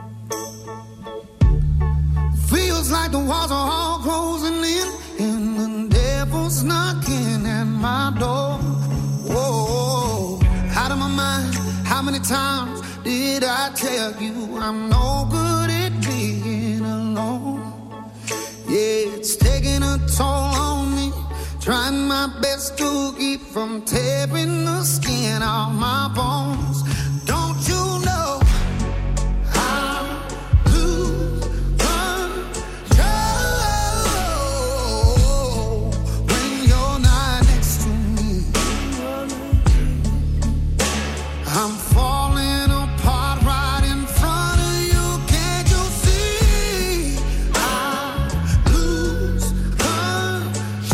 Feels like the walls are all closing in and the devil's knocking at my door. Whoa, out of my mind, how many times did I tell you I'm no good at being alone? Yeah, it's taking a toll on me, trying my best to keep from tearing the skin off my bones. Don't you know I lose control when you're not next to me? I'm falling apart right in front of you. Can't you see? I lose control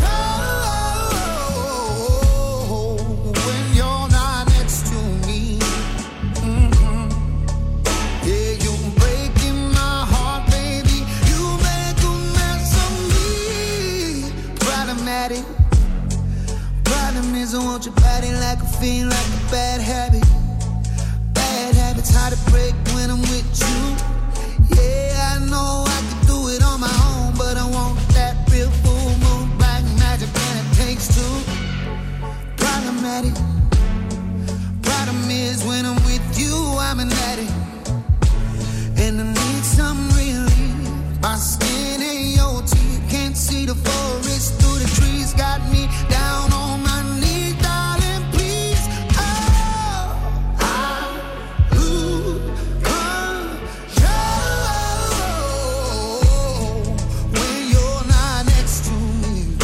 when you're not next to me. Mm-hmm. Yeah, you're breaking my heart, baby. You make a mess of me. Problematic. Problem is I want your body like a fiend, like a bad habit. Bad habits hard to break when I'm with you. Yeah, I know I can do it on my own, but I want that real full moon black magic and it takes two. Problematic. Problem is when I'm with you, I'm an addict. And I need some relief. My skin ain't your teeth. Can't see the forest through the trees. Got me down on my knees, darling, please. Oh, I lose control when you're not next to me.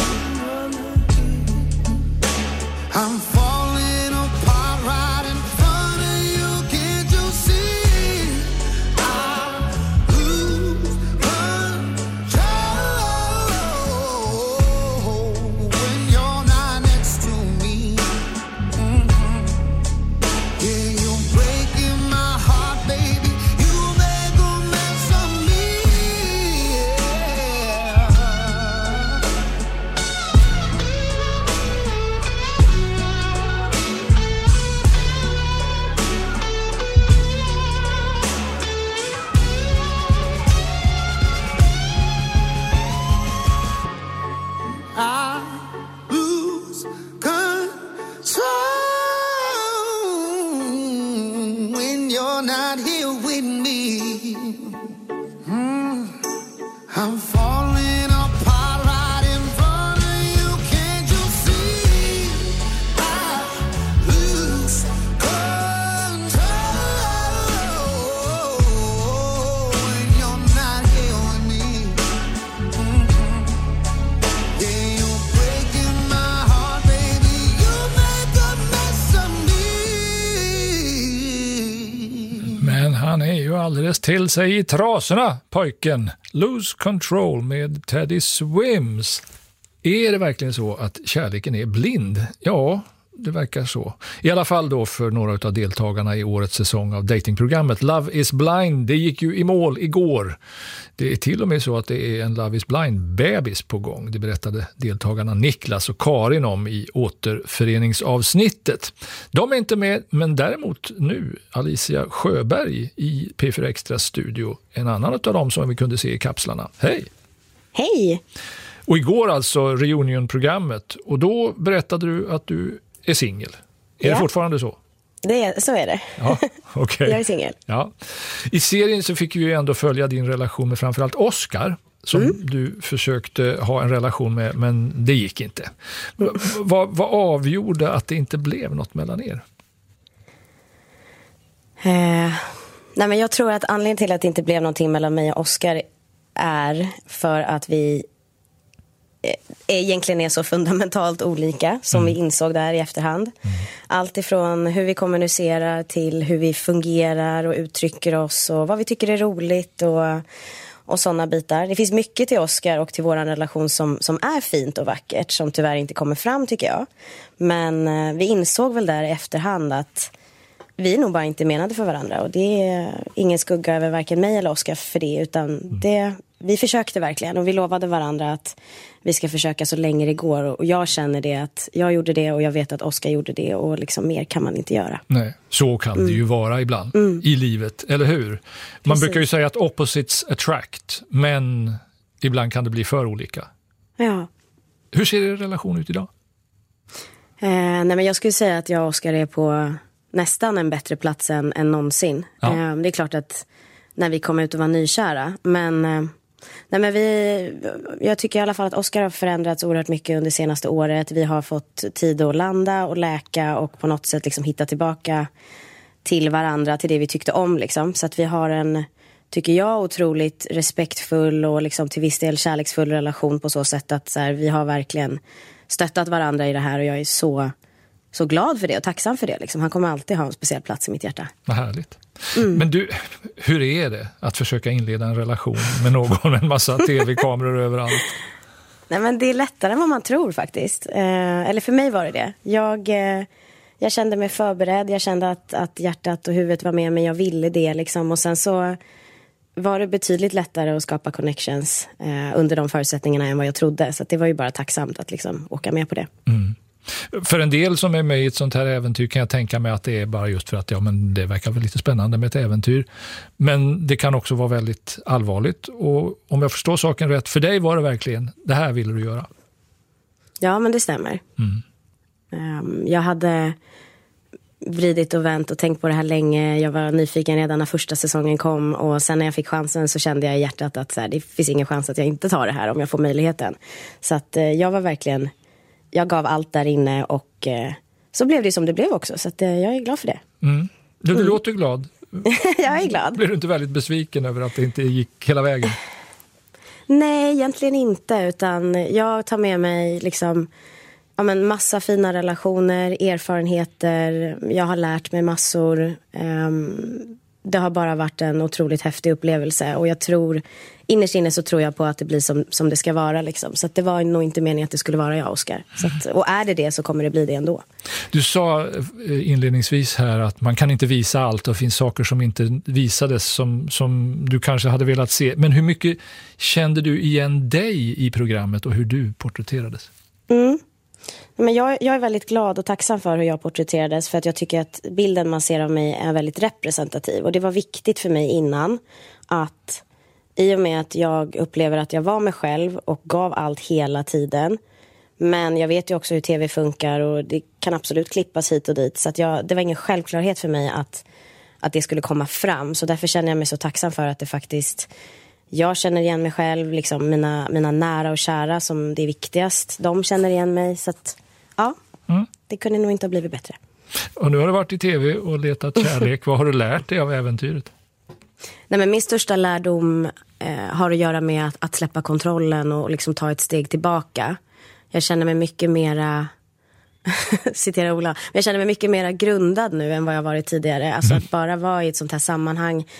I'm falling apart right in front of you. Can't you see? I lose control when you're not next to me. Mhm. Yeah, you're breaking my heart, baby. You make a mess of me. Yeah. är ju alldeles till sig i trasorna, pojken. Lose Control med Teddy Swims. Är det verkligen så att kärleken är blind? Ja, det verkar så. I alla fall då för några av deltagarna i årets säsong av datingprogrammet Love is blind. Det gick ju i mål igår. Det är till och med så att det är en Love is blind-bebis på gång. Det berättade deltagarna Niklas och Karin om i återföreningsavsnittet. De är inte med, men däremot nu Alicia Sjöberg i P fyra Extras studio. En annan av dem som vi kunde se i kapslarna. Hej! Hej! Och igår alltså reunion-programmet. Och då berättade du att du är singel. Är ja. det fortfarande så? Det är, så är det. Ja, okay. Jag är singel. Ja. I serien så fick vi ju ändå följa din relation med framförallt Oscar. Som mm. du försökte ha en relation med, men det gick inte. Mm. Vad, vad avgjorde att det inte blev något mellan er? Eh, nej men jag tror att anledningen till att det inte blev någonting mellan mig och Oscar är för att vi egentligen är så fundamentalt olika som mm. vi insåg där i efterhand. Mm. Allt ifrån hur vi kommunicerar till hur vi fungerar och uttrycker oss och vad vi tycker är roligt och, och sådana bitar. Det finns mycket till Oscar och till vår relation som, som är fint och vackert som tyvärr inte kommer fram tycker jag. Men eh, vi insåg väl där i efterhand att vi är nog bara inte menade för varandra och det är ingen skugga över varken mig eller Oscar för det utan mm. det, vi försökte verkligen och vi lovade varandra att vi ska försöka så länge det går och jag känner det att jag gjorde det och jag vet att Oscar gjorde det och liksom mer kan man inte göra. Nej, så kan mm. det ju vara ibland mm. i livet, eller hur? Man Precis. brukar ju säga att opposites attract, men ibland kan det bli för olika. Ja. Hur ser er relation ut idag? Eh, nej men jag skulle säga att jag och Oscar är på nästan en bättre plats än, än någonsin. Ja. Eh, det är klart att när vi kom ut och var nykära, men... Eh, Nej men vi, jag tycker i alla fall att Oscar har förändrats oerhört mycket under senaste året. Vi har fått tid att landa och läka och på något sätt liksom hitta tillbaka till varandra, till det vi tyckte om liksom. Så att vi har en, tycker jag, otroligt respektfull och liksom till viss del kärleksfull relation på så sätt att så här, vi har verkligen stöttat varandra i det här och jag är så, så glad för det och tacksam för det liksom. Han kommer alltid ha en speciell plats i mitt hjärta. Vad härligt. Mm. Men du, hur är det att försöka inleda en relation med någon med en massa tv-kameror överallt? Nej men det är lättare än vad man tror faktiskt. Eh, eller för mig var det det. Jag, eh, jag kände mig förberedd. Jag kände att, att hjärtat och huvudet var med men jag ville det liksom. Och sen så var det betydligt lättare att skapa connections eh, under de förutsättningarna än vad jag trodde. Så att det var ju bara tacksamt att liksom åka med på det. Mm. För en del som är med i ett sånt här äventyr kan jag tänka mig att det är bara just för att ja, men det verkar väl lite spännande med ett äventyr. Men det kan också vara väldigt allvarligt. Och om jag förstår saken rätt, för dig var det verkligen, det här ville du göra. Ja, men det stämmer. Mm. Um, jag hade vridit och vänt och tänkt på det här länge. Jag var nyfiken redan när första säsongen kom. Och sen när jag fick chansen så kände jag i hjärtat att så här, det finns ingen chans att jag inte tar det här om jag får möjligheten. Så att uh, jag var verkligen... Jag gav allt där inne och eh, så blev det som det blev också. Så att, eh, jag är glad för det. Mm. Du, du mm. låter glad. Jag är glad. Blir du inte väldigt besviken över att det inte gick hela vägen? Nej, egentligen inte. Utan jag tar med mig liksom, ja, men massa fina relationer, erfarenheter. Jag har lärt mig massor. Um, det har bara varit en otroligt häftig upplevelse. Och jag tror, innerst inne så tror jag på att det blir som, som det ska vara. Liksom. Så att det var nog inte meningen att det skulle vara jag, Oscar. Så att, och är det det så kommer det bli det ändå. Du sa inledningsvis här att man kan inte visa allt och det finns saker som inte visades som, som du kanske hade velat se. Men hur mycket kände du igen dig i programmet och hur du porträtterades? Mm. Men jag, jag är väldigt glad och tacksam för hur jag porträtterades för att jag tycker att bilden man ser av mig är väldigt representativ och det var viktigt för mig innan att i och med att jag upplever att jag var mig själv och gav allt hela tiden men jag vet ju också hur tv funkar och det kan absolut klippas hit och dit så att jag, det var ingen självklarhet för mig att, att det skulle komma fram så därför känner jag mig så tacksam för att det faktiskt jag känner igen mig själv, liksom mina, mina nära och kära som det är viktigast. De känner igen mig, så att ja, mm. det kunde nog inte ha blivit bättre. Och nu har du varit i tv och letat kärlek. Vad har du lärt dig av äventyret? Nej, men min största lärdom eh, har att göra med att, att släppa kontrollen och liksom ta ett steg tillbaka. Jag känner mig mycket mera... citera Ola. Jag känner mig mycket mera grundad nu än vad jag varit tidigare. Alltså mm. att bara vara i ett sånt här sammanhang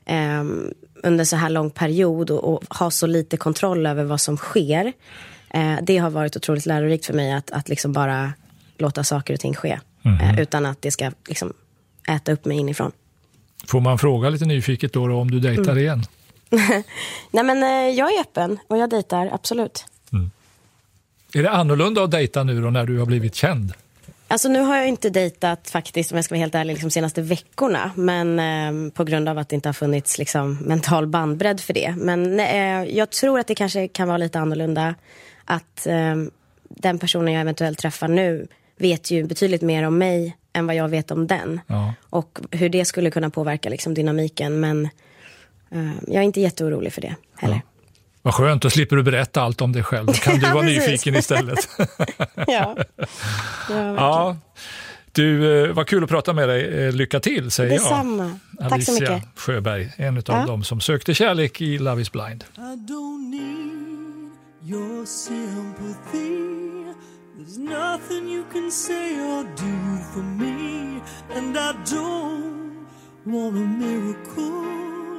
eh, under så här lång period och, och ha så lite kontroll över vad som sker. Eh, det har varit otroligt lärorikt för mig att, att liksom bara låta saker och ting ske. Mm. Eh, utan att det ska liksom äta upp mig inifrån. Får man fråga lite nyfiket då, då om du dejtar mm. igen? Nej, men eh, jag är öppen och jag dejtar, absolut. Mm. Är det annorlunda att dejta nu då när du har blivit känd? Alltså nu har jag inte dejtat faktiskt, om jag ska vara helt ärlig, liksom senaste veckorna. Men eh, på grund av att det inte har funnits liksom mental bandbredd för det. Men eh, jag tror att det kanske kan vara lite annorlunda. Att eh, den personen jag eventuellt träffar nu vet ju betydligt mer om mig än vad jag vet om den. Ja. Och hur det skulle kunna påverka liksom dynamiken. Men eh, jag är inte jätteorolig för det heller. Ja. Vad skönt, då slipper du berätta allt om dig själv. Då kan du vara nyfiken istället. ja. Ja, ja. Du, vad kul att prata med dig. Lycka till, säger jag. Detsamma. Tack Alicia så mycket. Sjöberg, en av ja. dem som sökte kärlek i Love is Blind. I don't need your sympathy. There's nothing you can say or do for me. And I don't want a miracle.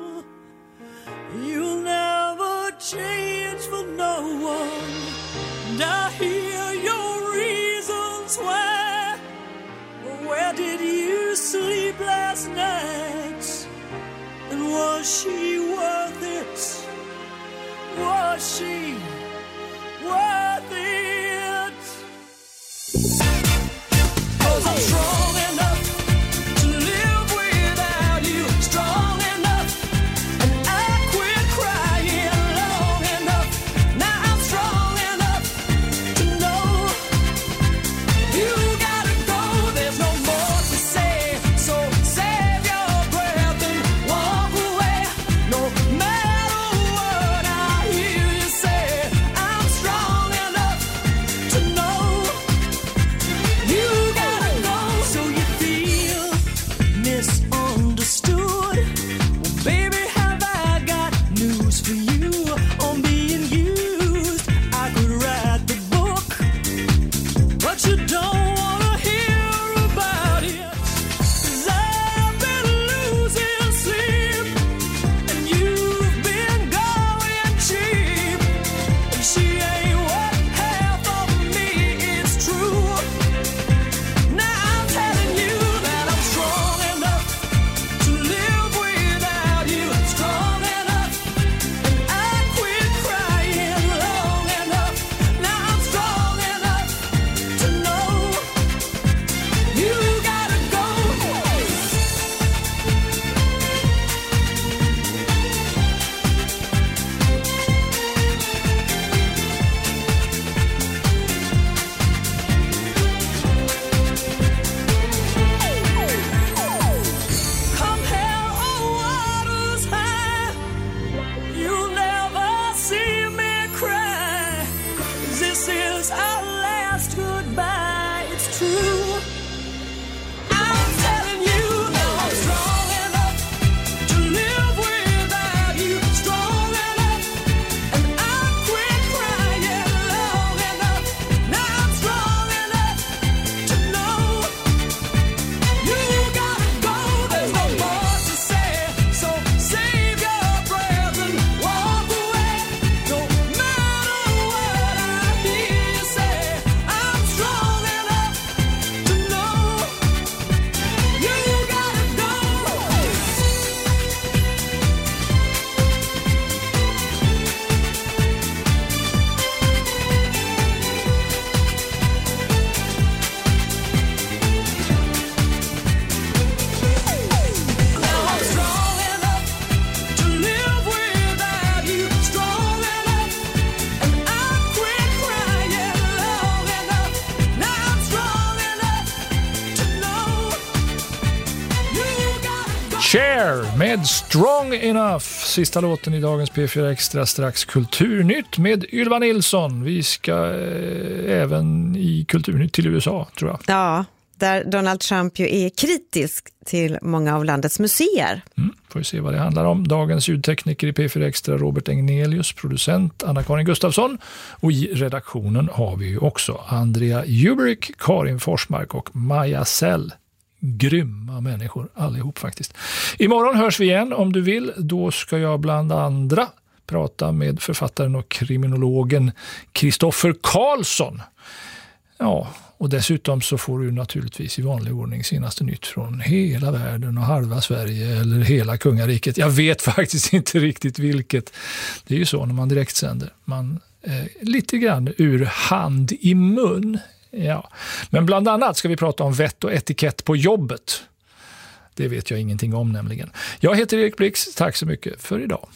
You'll never change for no one. And I hear your reasons why. Where did you sleep last night? And was she worth it? Was she worth it? 'Cause I'm strong enough to live without you. Strong enough. Cher med Strong Enough. Sista låten i dagens P fyra Extra, strax Kulturnytt med Ylva Nilsson. Vi ska eh, även i Kulturnytt till U S A, tror jag. Ja, där Donald Trump ju är kritisk till många av landets museer. Mm, får vi se vad det handlar om. Dagens ljudtekniker i P fyra Extra, Robert Engnelius, producent Anna-Karin Gustafsson. Och i redaktionen har vi ju också Andrea Jubrick, Karin Forsmark och Maja Sell. grymma människor allihop faktiskt. Imorgon hörs vi igen om du vill. Då ska jag bland andra prata med författaren och kriminologen Kristoffer Karlsson. Ja, och dessutom så får du naturligtvis i vanlig ordning senaste nytt från hela världen och halva Sverige eller hela kungariket. Jag vet faktiskt inte riktigt vilket. Det är ju så när man direkt sänder. Man eh, lite grann ur hand i mun. Ja. Men bland annat ska vi prata om vett och etikett på jobbet. Det vet jag ingenting om nämligen. Jag heter Erik Blix. Tack så mycket för idag.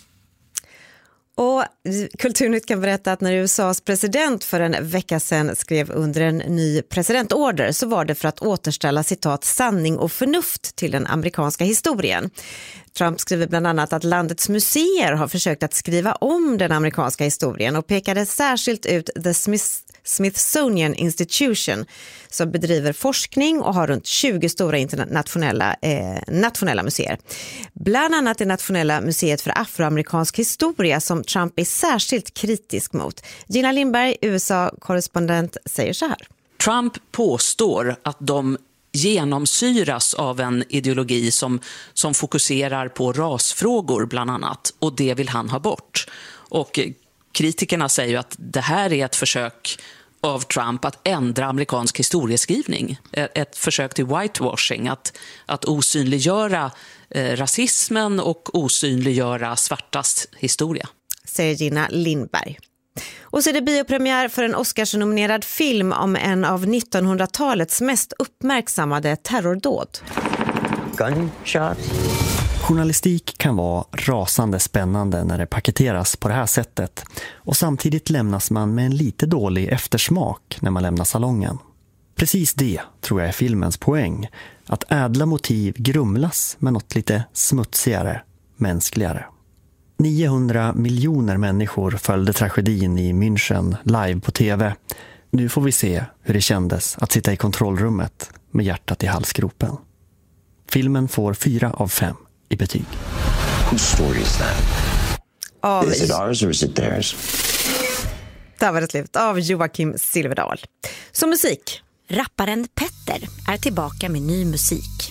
Och Kulturnytt kan berätta att när U S A:s president för en vecka sedan skrev under en ny presidentorder så var det för att återställa citat sanning och förnuft till den amerikanska historien. Trump skriver bland annat att landets museer har försökt att skriva om den amerikanska historien och pekade särskilt ut The Smith Smithsonian Institution som bedriver forskning och har runt tjugo stora internationella eh, nationella museer. Bland annat det Nationella museet för afroamerikansk historia som Trump är särskilt kritisk mot. Gina Lindberg, U S A-korrespondent, säger så här. Trump påstår att de genomsyras av en ideologi som, som fokuserar på rasfrågor bland annat, och det vill han ha bort. Och kritikerna säger ju att det här är ett försök av Trump att ändra amerikansk historieskrivning. Ett, ett försök till whitewashing, att, att osynliggöra eh, rasismen och osynliggöra svartas historia. Säger Gina Lindberg. Och så är det biopremiär för en Oscars-nominerad film om en av nittonhundratalets mest uppmärksammade terrordåd. Gunshots. Journalistik kan vara rasande spännande när det paketeras på det här sättet, och samtidigt lämnas man med en lite dålig eftersmak när man lämnar salongen. Precis det tror jag är filmens poäng, att ädla motiv grumlas med något lite smutsigare, mänskligare. niohundra miljoner människor följde tragedin i München live på tv. Nu får vi se hur det kändes att sitta i kontrollrummet med hjärtat i halsgropen. Filmen får fyra av fem i betyg. Whose story is that? Av... Is it ours or is it theirs? Där var det slut av Joakim Silverdal. Så musik. Rapparen Petter är tillbaka med ny musik.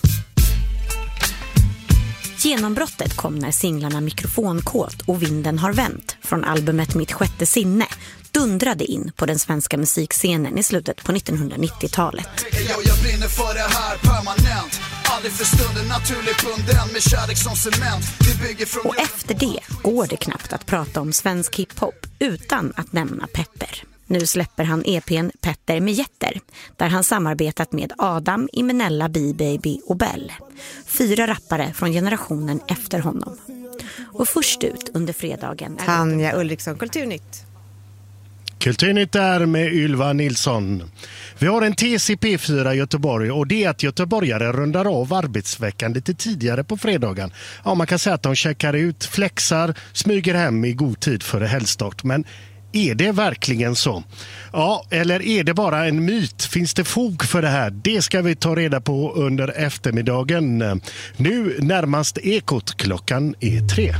Genombrottet kom när singlarna Mikrofonkåt och Vinden har vänt från albumet Mitt sjätte sinne dundrade in på den svenska musikscenen i slutet på nittonhundranittiotalet. Jag brinner för det här permanent. Aldrig för stunden naturlig bunden med kärlek som cement. Vi bygger från... Och efter det går det knappt att prata om svensk hiphop utan att nämna Petter. Nu släpper han E P:n Petter med jätter, där han samarbetat med Adam, Imenella, B-Baby och Bell. Fyra rappare från generationen efter honom. Och först ut under fredagen är Tanja Ulriksson, Kulturnytt. Kulturnytt är med Ylva Nilsson. Vi har en T C P fyra i Göteborg, och det är att göteborgare rundar av arbetsveckan lite tidigare på fredagen. Ja, man kan säga att de checkar ut, flexar, smyger hem i god tid före helgstart. Men är det verkligen så? Ja, eller är det bara en myt? Finns det fog för det här? Det ska vi ta reda på under eftermiddagen. Nu närmast Ekot, klockan är tre.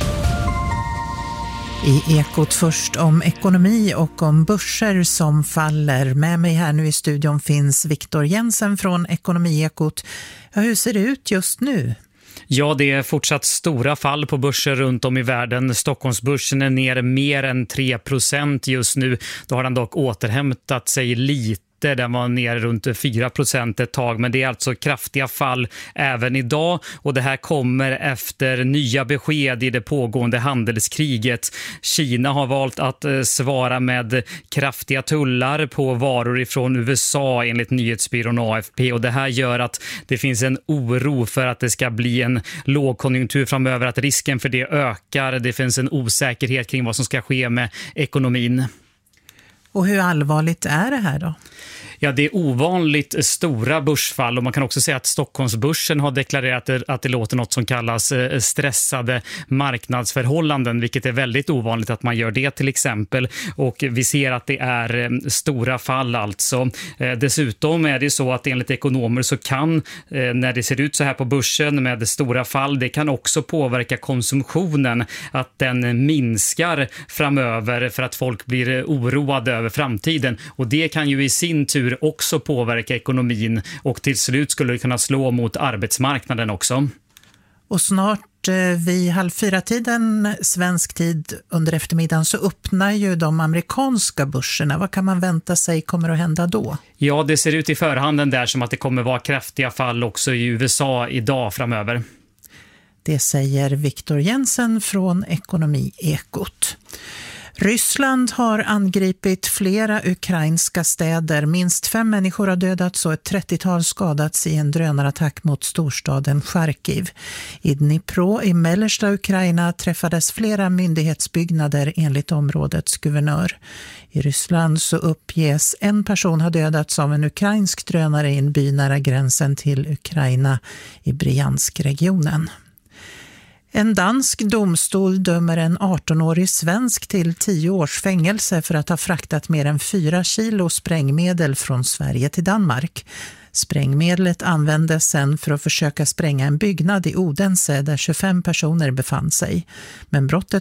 I Ekot först om ekonomi och om börser som faller. Med mig här nu i studion finns Viktor Jensen från Ekonomi-Ekot. Ja, hur ser det ut just nu? Ja, det är fortsatt stora fall på börser runt om i världen. Stockholmsbörsen är ner mer än tre procent just nu. Då har den dock återhämtat sig lite. Den var ner runt fyra procent ett tag, men det är alltså kraftiga fall även idag, och det här kommer efter nya besked i det pågående handelskriget. Kina har valt att svara med kraftiga tullar på varor ifrån U S A enligt nyhetsbyrån A F P, och det här gör att det finns en oro för att det ska bli en lågkonjunktur framöver, att risken för det ökar. Det finns en osäkerhet kring vad som ska ske med ekonomin. Och hur allvarligt är det här då? Ja, det är ovanligt stora börsfall, och man kan också säga att Stockholmsbörsen har deklarerat att det låter något som kallas stressade marknadsförhållanden, vilket är väldigt ovanligt att man gör det till exempel, och vi ser att det är stora fall alltså. Dessutom är det så att enligt ekonomer så kan, när det ser ut så här på börsen med stora fall, det kan också påverka konsumtionen, att den minskar framöver för att folk blir oroade över framtiden, och det kan ju i sin tur lågkonjunktur också påverka ekonomin och till slut skulle det kunna slå mot arbetsmarknaden också. Och snart vid halv fyra tiden svensk tid under eftermiddagen så öppnar ju de amerikanska börserna. Vad kan man vänta sig kommer att hända då? Ja, det ser ut i förhanden där som att det kommer vara kraftiga fall också i U S A idag framöver. Det säger Viktor Jensen från Ekonomiekot. Ryssland har angripit flera ukrainska städer. Minst fem människor har dödats och ett trettiotal skadats i en drönarattack mot storstaden Charkiv. I Dnipro i mellersta Ukraina träffades flera myndighetsbyggnader enligt områdets guvernör. I Ryssland så uppges en person ha dödats av en ukrainsk drönare i en by nära gränsen till Ukraina i Bryansk-regionen. En dansk domstol dömer en arton-årig svensk till tio års fängelse för att ha fraktat mer än fyra kilo sprängmedel från Sverige till Danmark. Sprängmedlet användes sen för att försöka spränga en byggnad i Odense där tjugofem personer befann sig. Men brottet